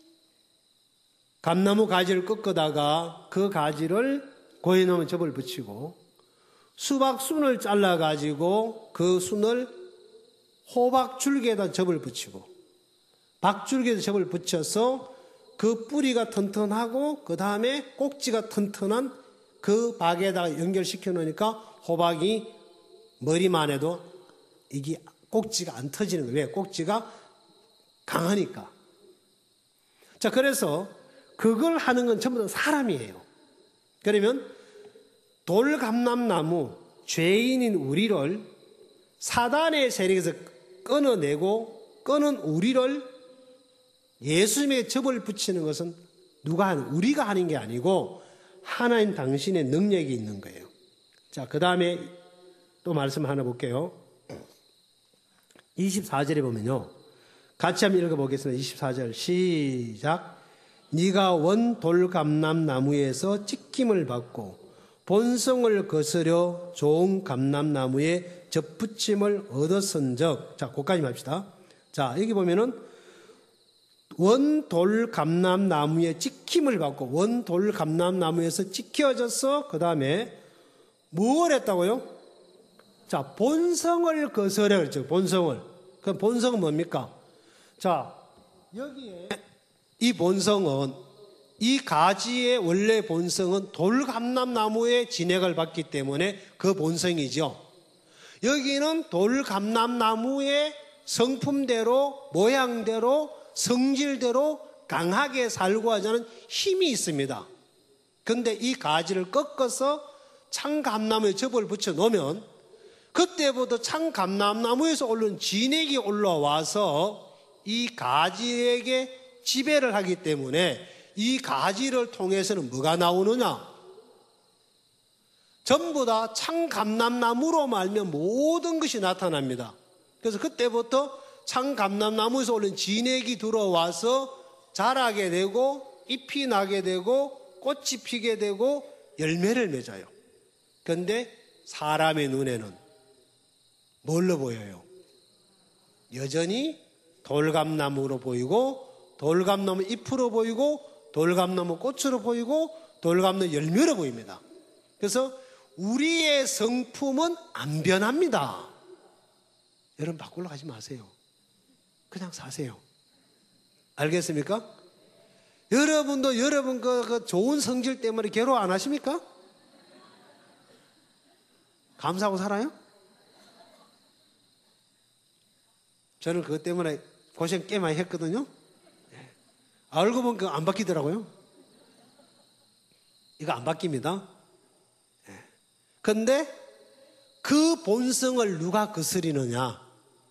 감나무 가지를 꺾다가 그 가지를 고에놓으면 접을 붙이고, 수박 순을 잘라가지고 그 순을 호박 줄기에다 접을 붙이고, 박줄기에다 접을 붙여서 그 뿌리가 튼튼하고 그 다음에 꼭지가 튼튼한 그 박에다가 연결시켜 놓으니까 호박이 머리만 해도 이게 꼭지가 안 터지는 거예요. 왜? 꼭지가 강하니까. 자, 그래서 그걸 하는 건 전부 다 사람이에요. 그러면 돌감람나무, 죄인인 우리를 사단의 세력에서 끊어내고 끊은 우리를 예수님의 접을 붙이는 것은 누가 하는, 우리가 하는 게 아니고 하나님 당신의 능력이 있는 거예요. 자, 그 다음에 또 말씀 하나 볼게요. 24절에 보면요. 같이 한번 읽어보겠습니다. 24절 시작. 네가 원 돌감람나무에서 찍힘을 받고 본성을 거스려 좋은 감람나무에 접붙임을 얻었은즉, 자, 거기까지 합시다. 자, 여기 보면은 원 돌감람나무에 찍힘을 받고 원 돌감람나무에서 찍혀져서 그 다음에 뭘 했다고요? 자, 본성을 거스려 그랬죠. 본성을. 그럼 본성은 뭡니까? 자, 여기에 이 본성은, 이 가지의 원래 본성은 돌감람나무의 진액을 받기 때문에 그 본성이죠. 여기는 돌감람나무의 성품대로, 모양대로, 성질대로 강하게 살고 하자는 힘이 있습니다. 그런데 이 가지를 꺾어서 참감나무에 접을 붙여 놓으면 그때부터 참감람나무에서 오른 진액이 올라와서 이 가지에게 지배를 하기 때문에 이 가지를 통해서는 뭐가 나오느냐? 전부 다 참감람나무로 말면 모든 것이 나타납니다. 그래서 그때부터 참감람나무에서 올린 진액이 들어와서 자라게 되고 잎이 나게 되고 꽃이 피게 되고 열매를 맺어요. 그런데 사람의 눈에는 뭘로 보여요? 여전히 돌감나무로 보이고 돌감나무 잎으로 보이고 돌감나무 꽃으로 보이고 돌감나무 열매로 보입니다. 그래서 우리의 성품은 안 변합니다. 여러분 바꾸려 하지 마세요. 그냥 사세요. 알겠습니까? 여러분도 여러분 그 좋은 성질 때문에 괴로워 안 하십니까? 감사하고 살아요? 저는 그것 때문에 고생 꽤 많이 했거든요. 알고 보면 그거 안 바뀌더라고요. 이거 안 바뀝니다. 그런데 그 본성을 누가 거스리느냐?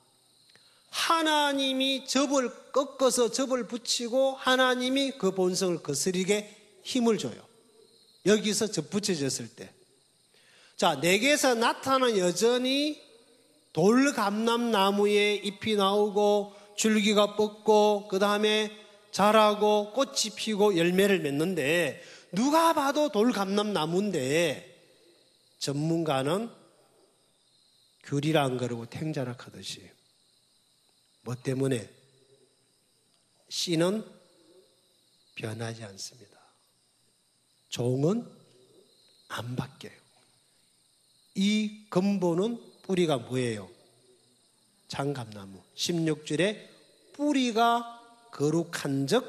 하나님이 접을 꺾어서 접을 붙이고 하나님이 그 본성을 거스리게 힘을 줘요. 여기서 접붙여졌을 때. 자, 내게서 나타나는 여전히 돌감람나무에 잎이 나오고 줄기가 뻗고 그 다음에 자라고 꽃이 피고 열매를 맺는데 누가 봐도 돌감람나무인데 전문가는 귤이라 안 그러고 탱자락 하듯이 뭐 때문에? 씨는 변하지 않습니다. 종은 안 바뀌어요. 이 근본은 뿌리가 뭐예요? 참감나무 16절에 뿌리가 거룩한 즉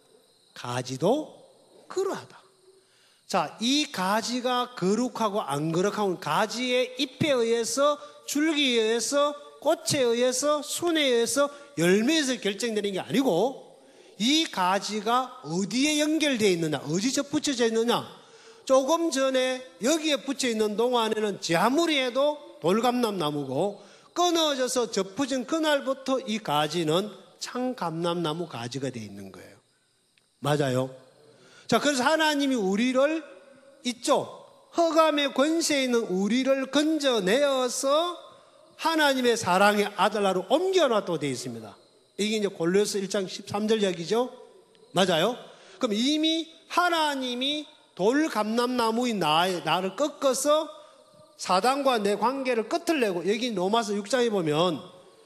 가지도 그러하다. 자, 이 가지가 거룩하고 안 거룩하고 가지의 잎에 의해서 줄기에 의해서 꽃에 의해서 순에 의해서 열매에서 결정되는 게 아니고 이 가지가 어디에 연결되어 있느냐, 어디 붙여져 있느냐. 조금 전에 여기에 붙여 있는 동안에는 제 아무리 해도 돌감람나무고, 끊어져서 접어진 그날부터 이 가지는 창감람나무 가지가 되어 있는 거예요. 맞아요? 자, 그래서 하나님이 우리를 이쪽 흑암의 권세에 있는 우리를 건져내어서 하나님의 사랑의 아들나라로 옮겨놨다고 되어 있습니다. 이게 이제 골로새 1장 13절 이야기죠. 맞아요? 그럼 이미 하나님이 돌감람나무인 나를 꺾어서 사단과 내 관계를 끝을 내고, 여기 로마서 6장에 보면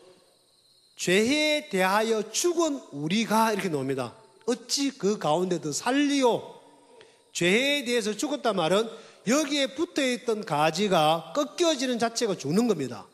죄에 대하여 죽은 우리가 이렇게 나옵니다. 어찌 그 가운데도 살리요. 죄에 대해서 죽었단 말은 여기에 붙어있던 가지가 꺾여지는 자체가 죽는 겁니다.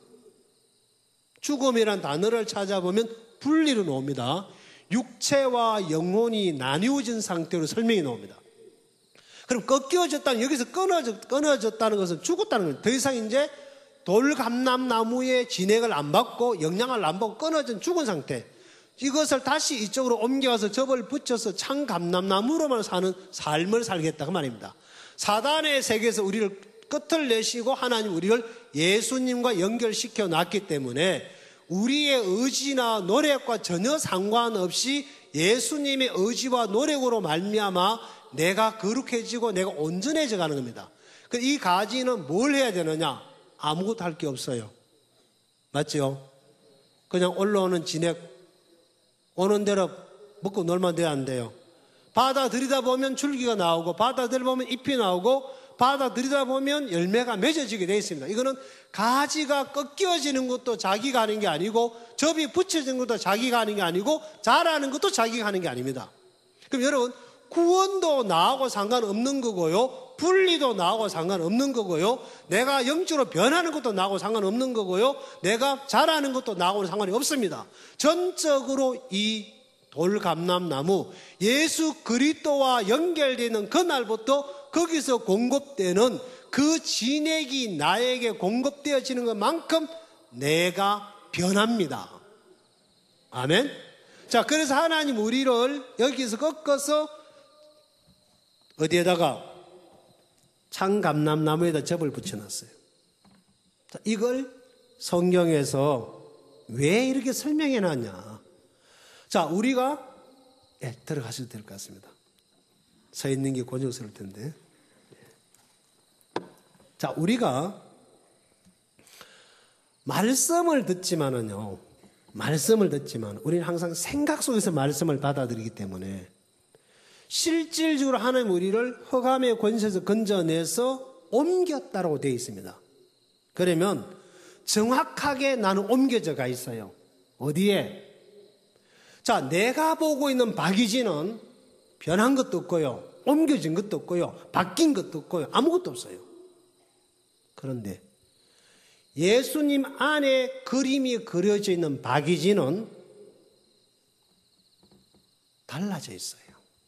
죽음이란 단어를 찾아보면 분리로 나옵니다. 육체와 영혼이 나뉘어진 상태로 설명이 나옵니다. 그럼 꺾여졌다는, 여기서 끊어졌다는 것은 죽었다는 거예요. 더 이상 이제 돌감람나무의 진액을 안 받고 영양을 안 받고 끊어진 죽은 상태. 이것을 다시 이쪽으로 옮겨와서 접을 붙여서 창감람나무로만 사는 삶을 살겠다 그 말입니다. 사단의 세계에서 우리를 끝을 내시고 하나님 우리를 예수님과 연결시켜 놨기 때문에 우리의 의지나 노력과 전혀 상관없이 예수님의 의지와 노력으로 말미암아 내가 거룩해지고 내가 온전해져 가는 겁니다. 이 가지는 뭘 해야 되느냐? 아무것도 할 게 없어요. 맞죠? 그냥 올라오는 진액 오는 대로 먹고 놀면 돼야 안 돼요. 받아들이다 보면 줄기가 나오고, 받아들이다 보면 잎이 나오고, 받아들이다 보면 열매가 맺어지게 되어 있습니다. 이거는 가지가 꺾여지는 것도 자기가 하는 게 아니고, 접이 붙여지는 것도 자기가 하는 게 아니고, 자라는 것도 자기가 하는 게 아닙니다. 그럼 여러분, 구원도 나하고 상관없는 거고요, 분리도 나하고 상관없는 거고요, 내가 영적으로 변하는 것도 나하고 상관없는 거고요, 내가 자라는 것도 나하고는 상관이 없습니다. 전적으로 이 돌감람나무 예수 그리스도와 연결되는 그날부터 거기서 공급되는 그 진액이 나에게 공급되어지는 것만큼 내가 변합니다. 아멘. 자, 그래서 하나님 우리를 여기서 꺾어서 어디에다가 창감람나무에다 접을 붙여놨어요. 자, 이걸 성경에서 왜 이렇게 설명해 놨냐. 자, 우리가 들어가셔도 될 것 같습니다. 서 있는 게 곤욕스러울 텐데. 자, 우리가 말씀을 듣지만 우리는 항상 생각 속에서 말씀을 받아들이기 때문에 실질적으로 하나님 우리를 흑암의 권세에서 건져내서 옮겼다라고 되어 있습니다. 그러면 정확하게 나는 옮겨져 가 있어요. 어디에? 자, 내가 보고 있는 박이지는 변한 것도 없고요, 옮겨진 것도 없고요, 바뀐 것도 없고요, 아무것도 없어요. 그런데 예수님 안에 그림이 그려져 있는 박이지는 달라져 있어요.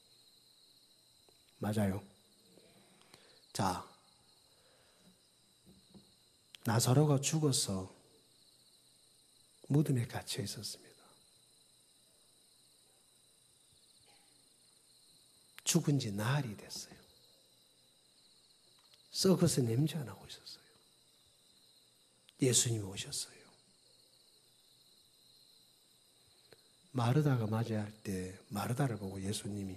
맞아요. 자, 나사로가 죽어서 무덤에 갇혀 있었습니다. 죽은 지 나흘이 됐어요. 썩어서 냄새가 나고 있었어요. 예수님이 오셨어요. 마르다가 맞이할 때 마르다를 보고 예수님이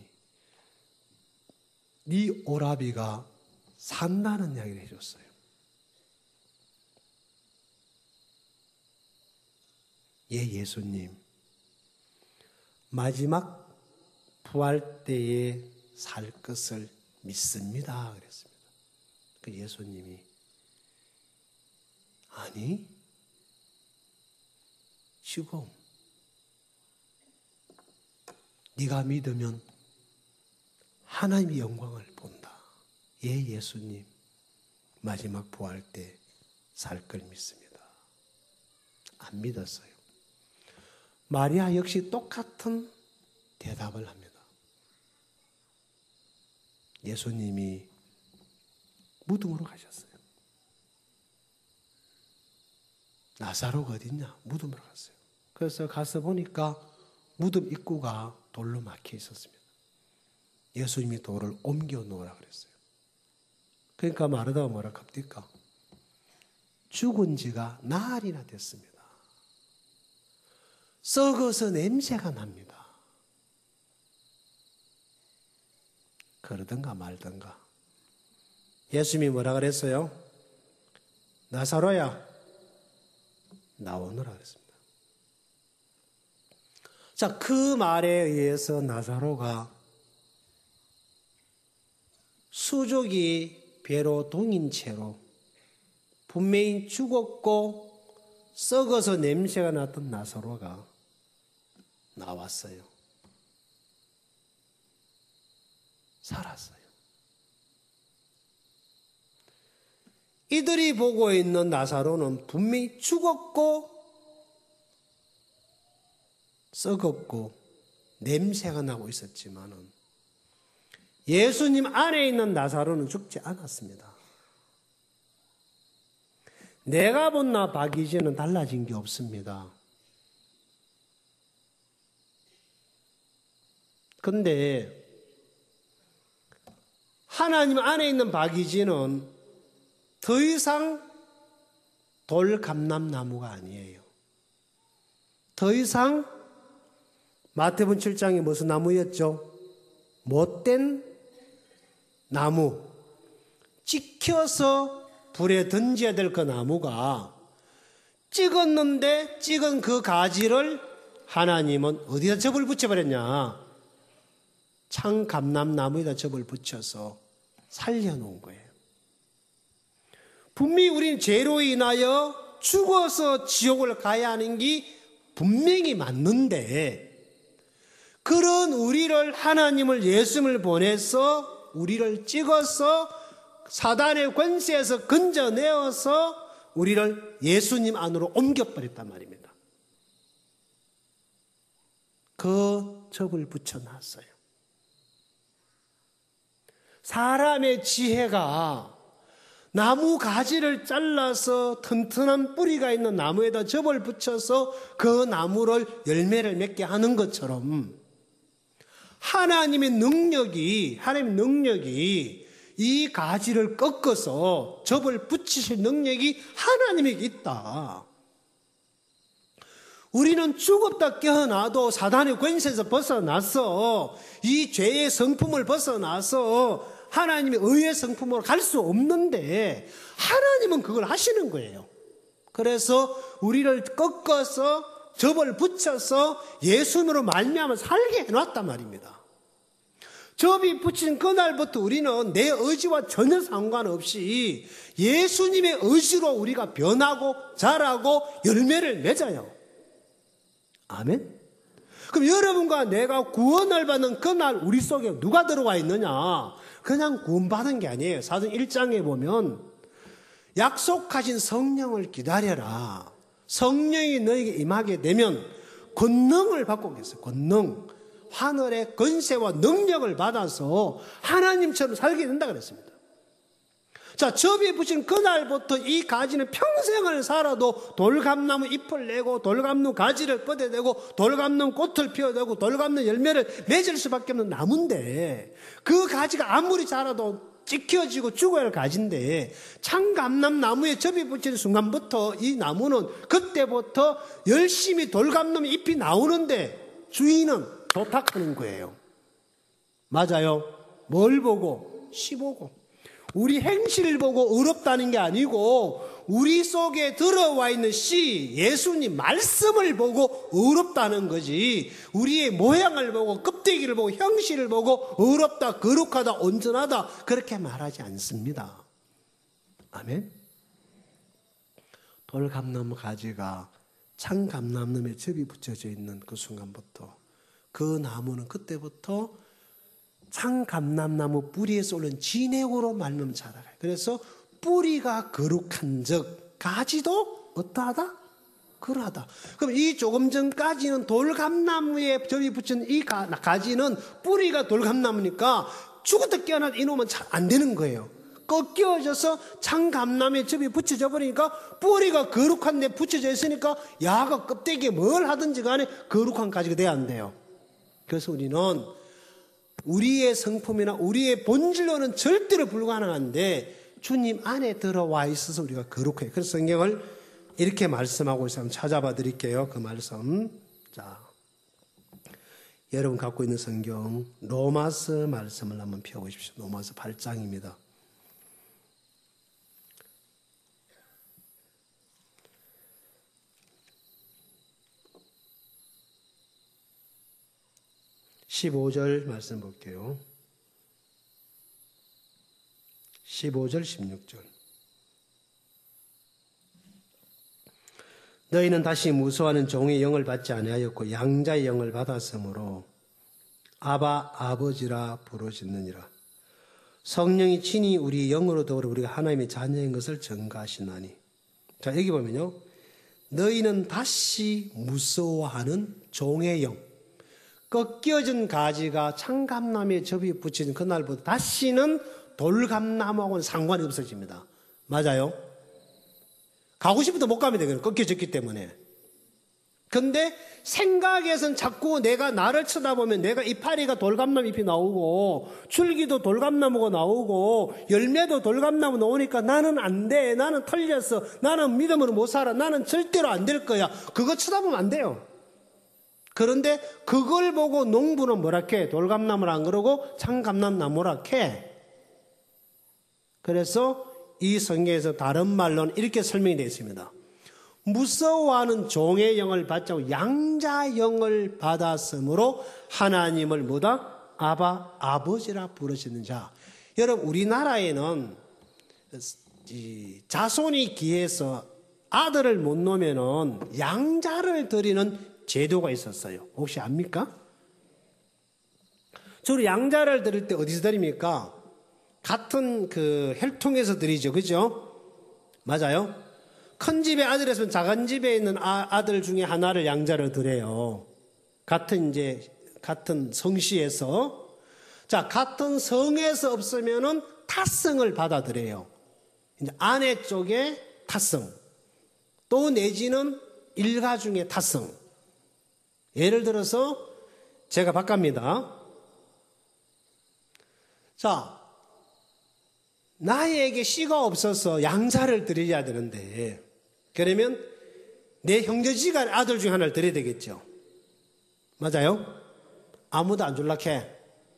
네 오라비가 산다는 이야기를 해줬어요. 예수님 마지막 부활 때에 살 것을 믿습니다 그랬습니다. 그 예수님이 아니 지금 네가 믿으면 하나님의 영광을 본다. 예수님 마지막 부활 때 살 걸 믿습니다. 안 믿었어요. 마리아 역시 똑같은 대답을 합니다. 예수님이 무덤으로 가셨어요. 나사로가 어디 있냐? 무덤으로 갔어요. 그래서 가서 보니까 무덤 입구가 돌로 막혀 있었습니다. 예수님이 돌을 옮겨 놓으라 그랬어요. 그러니까 마르다가 뭐라 합니까? 죽은 지가 나흘이나 됐습니다. 썩어서 냄새가 납니다. 그러든가 말든가. 예수님이 뭐라 그랬어요? 나사로야, 나오너라 그랬습니다. 자, 그 말에 의해서 나사로가 수족이 배로 동인 채로 분명히 죽었고 썩어서 냄새가 났던 나사로가 나왔어요. 살았어요. 이들이 보고 있는 나사로는 분명히 죽었고 썩었고 냄새가 나고 있었지만은 예수님 안에 있는 나사로는 죽지 않았습니다. 내가 본 나 박이지는 달라진 게 없습니다. 근데 하나님 안에 있는 박이지는 더 이상 돌감람나무가 아니에요. 더 이상 마태복음 7장에 무슨 나무였죠? 못된 나무, 찍혀서 불에 던져야 될 그 나무가 찍었는데 찍은 그 가지를 하나님은 어디다 접을 붙여버렸냐? 창감람나무에다 접을 붙여서 살려놓은 거예요. 분명히 우리는 죄로 인하여 죽어서 지옥을 가야 하는 게 분명히 맞는데 그런 우리를 하나님을 예수님을 보내서 우리를 찍어서 사단의 권세에서 건져내어서 우리를 예수님 안으로 옮겨버렸단 말입니다. 그 접을 붙여놨어요. 사람의 지혜가 나무 가지를 잘라서 튼튼한 뿌리가 있는 나무에다 접을 붙여서 그 나무를 열매를 맺게 하는 것처럼 하나님의 능력이 이 가지를 꺾어서 접을 붙이실 능력이 하나님에게 있다. 우리는 죽었다 깨어나도 사단의 권세에서 벗어나서 이 죄의 성품을 벗어나서 하나님의 의의 성품으로 갈 수 없는데 하나님은 그걸 하시는 거예요. 그래서 우리를 꺾어서 접을 붙여서 예수님으로 말미암아 살게 해놨단 말입니다. 접이 붙인 그날부터 우리는 내 의지와 전혀 상관없이 예수님의 의지로 우리가 변하고 자라고 열매를 맺어요. 아멘? 그럼 여러분과 내가 구원을 받는 그날 우리 속에 누가 들어와 있느냐? 그냥 구원받은 게 아니에요. 사도행 1장에 보면 약속하신 성령을 기다려라. 성령이 너에게 임하게 되면 권능을 받고 계세요. 권능. 하늘의 권세와 능력을 받아서 하나님처럼 살게 된다 그랬습니다. 자, 접이 붙인 그날부터 이 가지는 평생을 살아도 돌감나무 잎을 내고 돌감나무 가지를 뻗어대고 돌감나무 꽃을 피워대고 돌감나무 열매를 맺을 수밖에 없는 나무인데 그 가지가 아무리 자라도 찍혀지고 죽어야 할 가지인데 창감람나무에 접이 붙이는 순간부터 이 나무는 그때부터 열심히 돌감나무 잎이 나오는데 주인은 도탁하는 거예요. 맞아요. 뭘 보고? 씨 보고. 우리 행실을 보고 의롭다는 게 아니고 우리 속에 들어와 있는 씨, 예수님 말씀을 보고 의롭다는 거지 우리의 모양을 보고 껍데기를 보고 형실을 보고 의롭다, 거룩하다, 온전하다 그렇게 말하지 않습니다. 아멘? 돌감나무 가지가 창감나무에 접이 붙여져 있는 그 순간부터 그 나무는 그때부터 창감람나무 뿌리에서 오른 진액으로 말미암아 자라가요. 그래서 뿌리가 거룩한 즉 가지도 어떠하다? 그러하다. 그럼 이 조금 전까지는 돌감나무에 접이 붙인 이 가지는 뿌리가 돌감나무니까 죽었다 깨어난 이놈은 잘 안 되는 거예요. 꺾여져서 창감나무에 접이 붙여져 버리니까 뿌리가 거룩한 데 붙여져 있으니까 야가 껍데기에 뭘 하든지 간에 거룩한 가지가 돼야 안 돼요. 그래서 우리는 우리의 성품이나 우리의 본질로는 절대로 불가능한데 주님 안에 들어와 있어서 우리가 거룩해요. 그래서 성경을 이렇게 말씀하고 있어요. 한번 찾아봐 드릴게요. 그 말씀. 자, 여러분 갖고 있는 성경 로마서 말씀을 한번 펴보십시오. 로마서 8장입니다. 15절 말씀 볼게요. 15절 16절. 너희는 다시 무서워하는 종의 영을 받지 아니하였고 양자의 영을 받았으므로 아바 아버지라 부르짖느니라. 성령이 친히 우리 영으로 더불어 우리가 하나님의 자녀인 것을 증거하시나니. 자, 여기 보면요, 너희는 다시 무서워하는 종의 영. 꺾여진 가지가 창감나무에 접이 붙인 그날부터 다시는 돌감나무하고는 상관이 없어집니다. 맞아요? 가고 싶어도 못 가면 되거든요. 꺾여졌기 때문에. 근데 생각에선 자꾸 내가 나를 쳐다보면 내가 이파리가 돌감나무 잎이 나오고 줄기도 돌감나무가 나오고 열매도 돌감나무 나오니까 나는 안 돼. 나는 틀렸어. 나는 믿음으로 못 살아. 나는 절대로 안 될 거야. 그거 쳐다보면 안 돼요. 그런데 그걸 보고 농부는 뭐라 캐? 돌감나무라 안 그러고 창감나무라 캐. 그래서 이 성경에서 다른 말로는 이렇게 설명이 되어 있습니다. 무서워하는 종의 영을 받지 않고 양자 영을 받았으므로 하나님을 뭐다? 아바 아버지라 부르시는 자. 여러분, 우리나라에는 자손이 귀해서 아들을 못 놓으면은 양자를 드리는 제도가 있었어요. 혹시 압니까? 주로 양자를 드릴 때 어디서 드립니까? 같은 그 혈통에서 드리죠. 그죠? 맞아요? 큰 집의 아들이었으면 작은 집에 있는 아들 중에 하나를 양자를 드려요. 같은 성씨에서. 자, 같은 성에서 없으면은 타성을 받아들여요. 이제 아내 쪽에 타성. 또 내지는 일가 중에 타성. 예를 들어서 제가 바깝니다. 자, 나에게 씨가 없어서 양자를 드려야 되는데, 그러면 내 형제지간 아들 중에 하나를 드려야 되겠죠. 맞아요? 아무도 안 줄라 캐.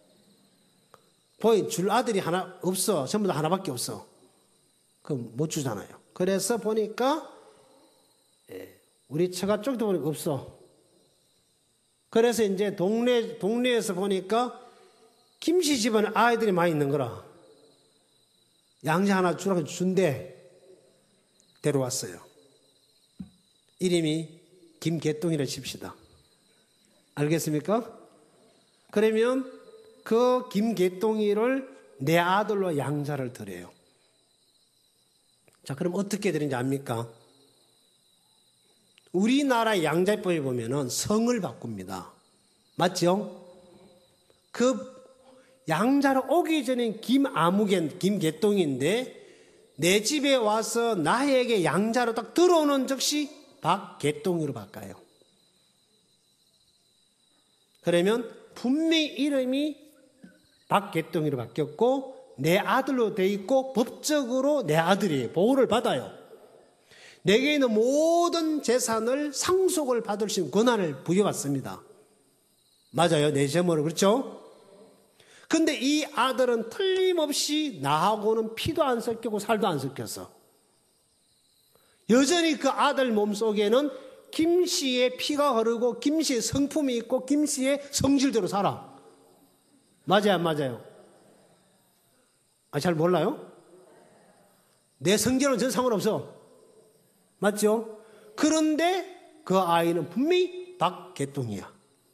보이 줄 아들이 하나 없어. 전부 다 하나밖에 없어. 그럼 못 주잖아요. 그래서 보니까 우리 처가 쪽도 보니까 없어. 그래서 이제 동네에서 보니까 김씨 집안에 아이들이 많이 있는 거라. 양자 하나 주라고 준대. 데려왔어요. 이름이 김개똥이라 칩시다. 알겠습니까? 그러면 그 김개똥이를 내 아들로 양자를 드려요. 자, 그럼 어떻게 드리는지 압니까? 우리나라 양자법에 보면은 성을 바꿉니다. 맞죠? 그 양자로 오기 전엔 김개똥인데 내 집에 와서 나에게 양자로 딱 들어오는 즉시 박개똥이로 바꿔요. 그러면 분명히 이름이 박개똥이로 바뀌었고 내 아들로 돼 있고 법적으로 내 아들이에요. 보호를 받아요. 내게 있는 모든 재산을 상속을 받을 수 있는 권한을 부여받습니다. 맞아요. 내 재물을. 그렇죠? 근데 이 아들은 틀림없이 나하고는 피도 안 섞이고 살도 안 섞였어. 여전히 그 아들 몸속에는 김씨의 피가 흐르고 김씨의 성품이 있고 김씨의 성질대로 살아. 맞아요, 안 맞아요? 잘 몰라요? 내 성질은 전 상관없어. 맞죠? 그런데 그 아이는 분명히 박개똥이야.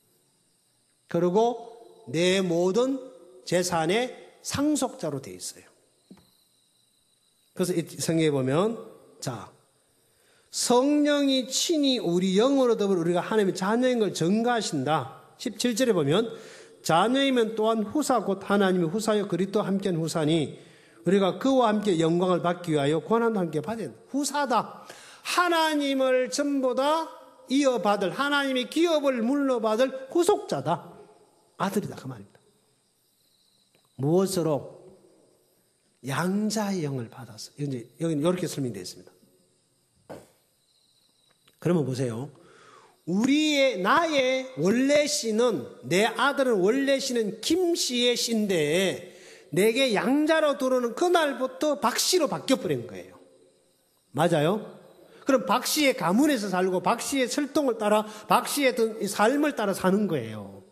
그리고 내 모든 재산의 상속자로 되어 있어요. 그래서 이 성경에 보면, 자, 성령이 친히 우리 영으로 더불어 우리가 하나님의 자녀인 걸 증거하신다. 17절에 보면 자녀이면 또한 후사 곧 하나님의 후사여 그리스도와 함께한 후사니 우리가 그와 함께 영광을 받기 위하여 고난도 함께 받아야 된다. 후사다. 하나님을 전부 다 이어받을, 하나님의 기업을 물러받을 후속자다. 아들이다 그 말입니다. 무엇으로? 양자의 영을 받아서. 여기는 이렇게 설명되어 있습니다. 그러면 보세요. 나의 원래 씨는, 내 아들은 원래 씨는 김씨의 씨인데 내게 양자로 들어오는 그날부터 박씨로 바뀌어버린 거예요. 맞아요? 그럼 박씨의 가문에서 살고 박씨의 설동을 따라 박씨의 삶을 따라 사는 거예요.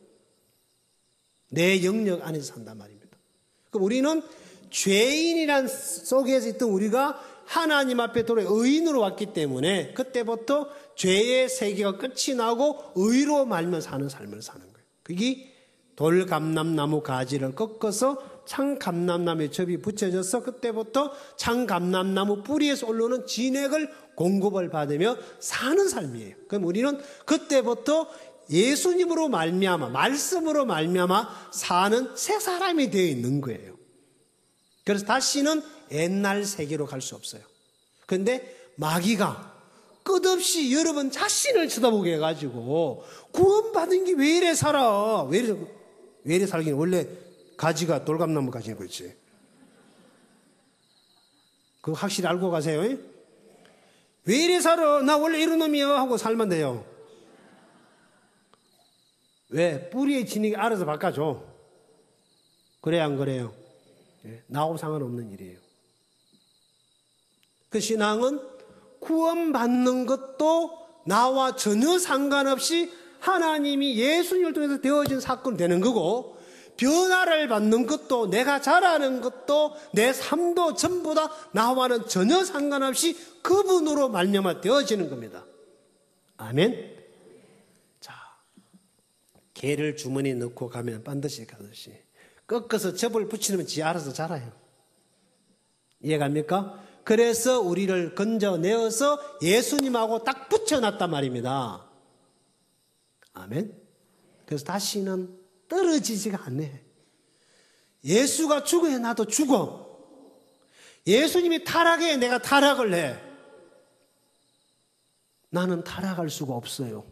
내 영역 안에서 산단 말입니다. 그럼 우리는 죄인이란 속에서 있던 우리가 하나님 앞에 돌아 의인으로 왔기 때문에 그때부터 죄의 세계가 끝이 나고 의로 말며 사는 삶을 사는 거예요. 그게 돌감람나무 가지를 꺾어서 창감람나무에 접이 붙여져서 그때부터 창감람나무 뿌리에서 올라오는 진액을 공급을 받으며 사는 삶이에요. 그럼 우리는 그때부터 예수님으로 말미암아, 말씀으로 말미암아 사는 새 사람이 되어 있는 거예요. 그래서 다시는 옛날 세계로 갈 수 없어요. 그런데 마귀가 끝없이 여러분 자신을 쳐다보게 해가지고 구원받은 게 왜 이래 살아? 왜 이래 살긴 원래 가지가 돌감나무 가지는 거지. 그거 확실히 알고 가세요. 왜 이래 살아? 나 원래 이런 놈이야 하고 살면 돼요. 왜? 뿌리의 진액이 알아서 바꿔줘. 그래야 안 그래요? 나하고 상관없는 일이에요. 그 신앙은 구원받는 것도 나와 전혀 상관없이 하나님이 예수님을 통해서 되어진 사건이 되는 거고, 변화를 받는 것도, 내가 잘하는 것도, 내 삶도 전부 다 나와는 전혀 상관없이 그분으로 말미암아 되어지는 겁니다. 아멘. 자, 개를 주머니에 넣고 가면 반드시 가듯이 꺾어서 접을 붙이면 지 알아서 자라요. 이해갑니까? 그래서 우리를 건져내어서 예수님하고 딱 붙여놨단 말입니다. 아멘. 그래서 다시는 떨어지지가 않네. 예수가 죽어야 나도 죽어. 예수님이 타락해 내가 타락을 해. 나는 타락할 수가 없어요.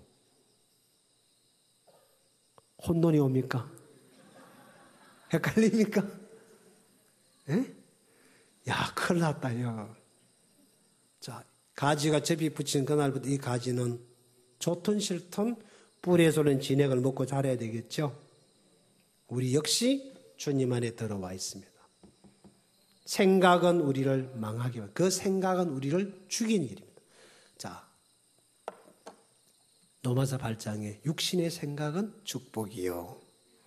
혼돈이 옵니까? 헷갈립니까? 에? 야, 큰일 났다, 야. 자, 가지가 접이 붙인 그날부터 이 가지는 좋든 싫든 뿌리에서 오는 진액을 먹고 자라야 되겠죠? 우리 역시 주님 안에 들어와 있습니다. 생각은 우리를 망하게 하고 그 생각은 우리를 죽이는 일입니다. 자, 로마서 8장에 육신의 생각은 축복이요.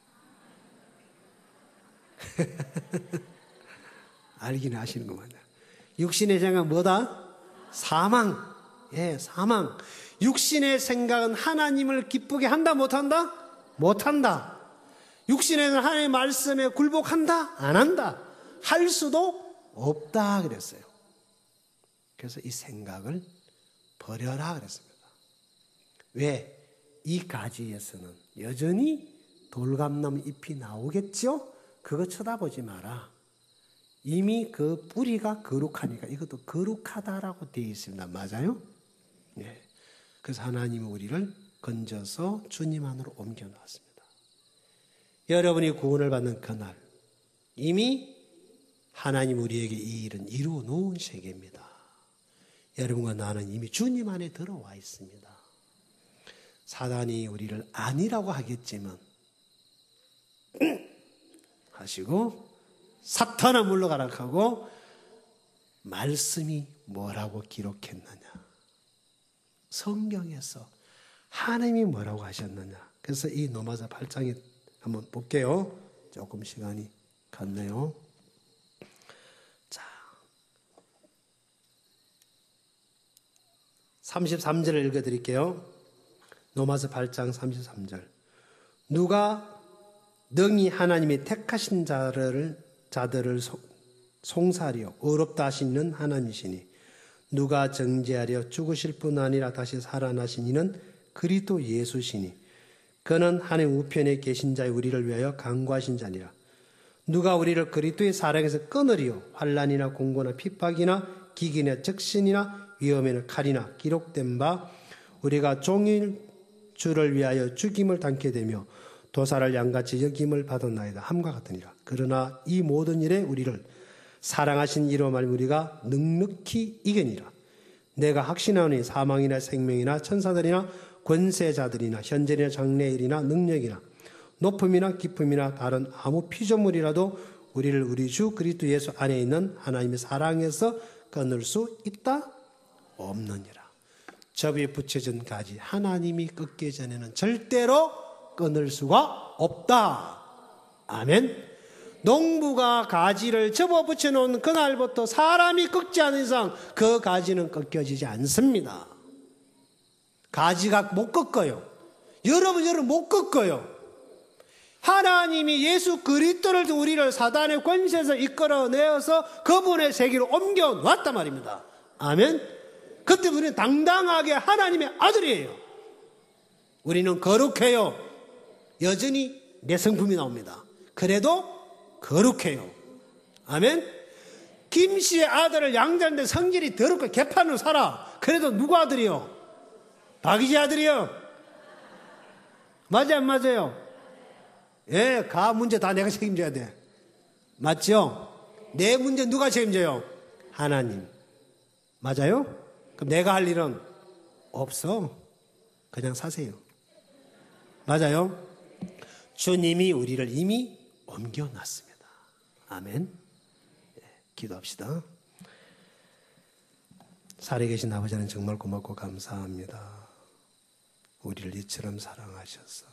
알기는 아시는구만요. 육신의 생각은 뭐다? 사망. 예, 사망. 육신의 생각은 하나님을 기쁘게 한다, 못한다? 못한다. 육신에는 하나님의 말씀에 굴복한다? 안 한다. 할 수도 없다 그랬어요. 그래서 이 생각을 버려라 그랬습니다. 왜? 이 가지에서는 여전히 돌감나무 잎이 나오겠죠? 그거 쳐다보지 마라. 이미 그 뿌리가 거룩하니까 이것도 거룩하다라고 되어 있습니다. 맞아요? 네. 그래서 하나님은 우리를 건져서 주님 안으로 옮겨놨습니다. 여러분이 구원을 받는 그날 이미 하나님 우리에게 이 일은 이루어 놓은 세계입니다. 여러분과 나는 이미 주님 안에 들어와 있습니다. 사단이 우리를 아니라고 하겠지만 하시고 사탄아 물러가라 하고 말씀이 뭐라고 기록했느냐? 성경에서 하나님이 뭐라고 하셨느냐? 그래서 이 로마서 8장에 한번 볼게요. 조금 시간이 갔네요. 자, 33절을 읽어드릴게요. 로마서 8장 33절. 누가 능히 하나님이 택하신 자들을 송사하려 어렵다 하시는 하나님이시니 누가 정죄하려 죽으실 뿐 아니라 다시 살아나신 이는 그리스도 예수시니 그는 하나님 우편에 계신 자의 우리를 위하여 간구하신 자니라. 누가 우리를 그리스도의 사랑에서 끊으리요 환난이나 공고나 핍박이나 기근이나 적신이나 위험에는 칼이나 기록된 바 우리가 종일 주를 위하여 죽임을 당게 되며 도사를 양같이 여김을 받았나이다 함과 같으니라. 그러나 이 모든 일에 우리를 사랑하신 이로 말미암아 우리가 넉넉히 이겨니라. 내가 확신하노니 사망이나 생명이나 천사들이나 권세자들이나 현재나 장래일이나 능력이나 높음이나 깊음이나 다른 아무 피조물이라도 우리를 우리 주 그리스도 예수 안에 있는 하나님의 사랑에서 끊을 수 있다 없느니라. 접이에 붙여진 가지 하나님이 끊기 전에는 절대로 끊을 수가 없다. 아멘. 농부가 가지를 접어 붙여놓은 그날부터 사람이 꺾지 않은 이상 그 가지는 꺾여지지 않습니다. 가지가 못 꺾어요. 여러분 못 꺾어요. 하나님이 예수 그리스도를 우리를 사단의 권세에서 이끌어내어서 그분의 세계로 옮겨놨단 말입니다. 아멘. 그때 우리는 당당하게 하나님의 아들이에요. 우리는 거룩해요. 여전히 내 성품이 나옵니다. 그래도 거룩해요. 아멘. 김씨의 아들을 양자인데 성질이 더럽고 개판으로 살아. 그래도 누구 아들이요? 박이지 아들이요. 맞아요, 안 맞아요? 예, 가 문제 다 내가 책임져야 돼. 맞죠? 내 문제 누가 책임져요? 하나님. 맞아요? 그럼 내가 할 일은 없어. 그냥 사세요. 맞아요? 주님이 우리를 이미 옮겨놨습니다. 아멘. 기도합시다. 살아계신 아버지 하나님 정말 고맙고 감사합니다. 우리를 이처럼 사랑하셔서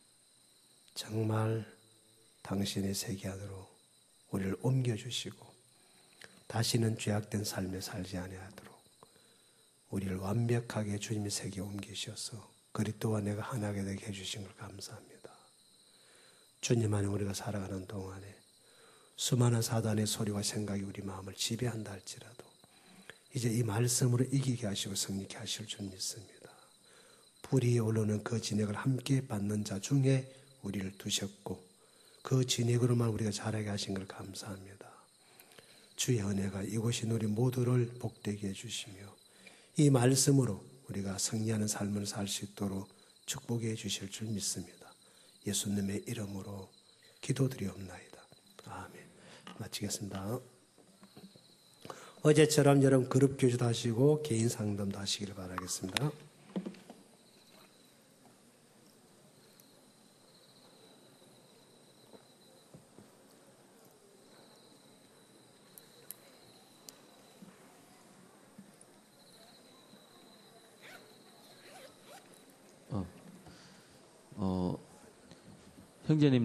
정말 당신의 세계 안으로 우리를 옮겨주시고 다시는 죄악된 삶에 살지 아니하도록 우리를 완벽하게 주님의 세계에 옮기셔서 그리스도와 내가 하나가 되게 해주신 걸 감사합니다. 주님 안에 우리가 살아가는 동안에 수많은 사단의 소리와 생각이 우리 마음을 지배한다 할지라도 이제 이 말씀으로 이기게 하시고 승리케 하실 줄 믿습니다. 불이 오르는 그 진액을 함께 받는 자 중에 우리를 두셨고 그 진액으로만 우리가 자라게 하신 걸 감사합니다. 주의 은혜가 이곳인 우리 모두를 복되게 해주시며 이 말씀으로 우리가 승리하는 삶을 살 수 있도록 축복해 주실 줄 믿습니다. 예수님의 이름으로 기도드리옵나이다. 아멘. 마치겠습니다. 어제처럼 여러분 그룹 교주도 하시고 개인 상담도 하시기를 바라겠습니다. 형제님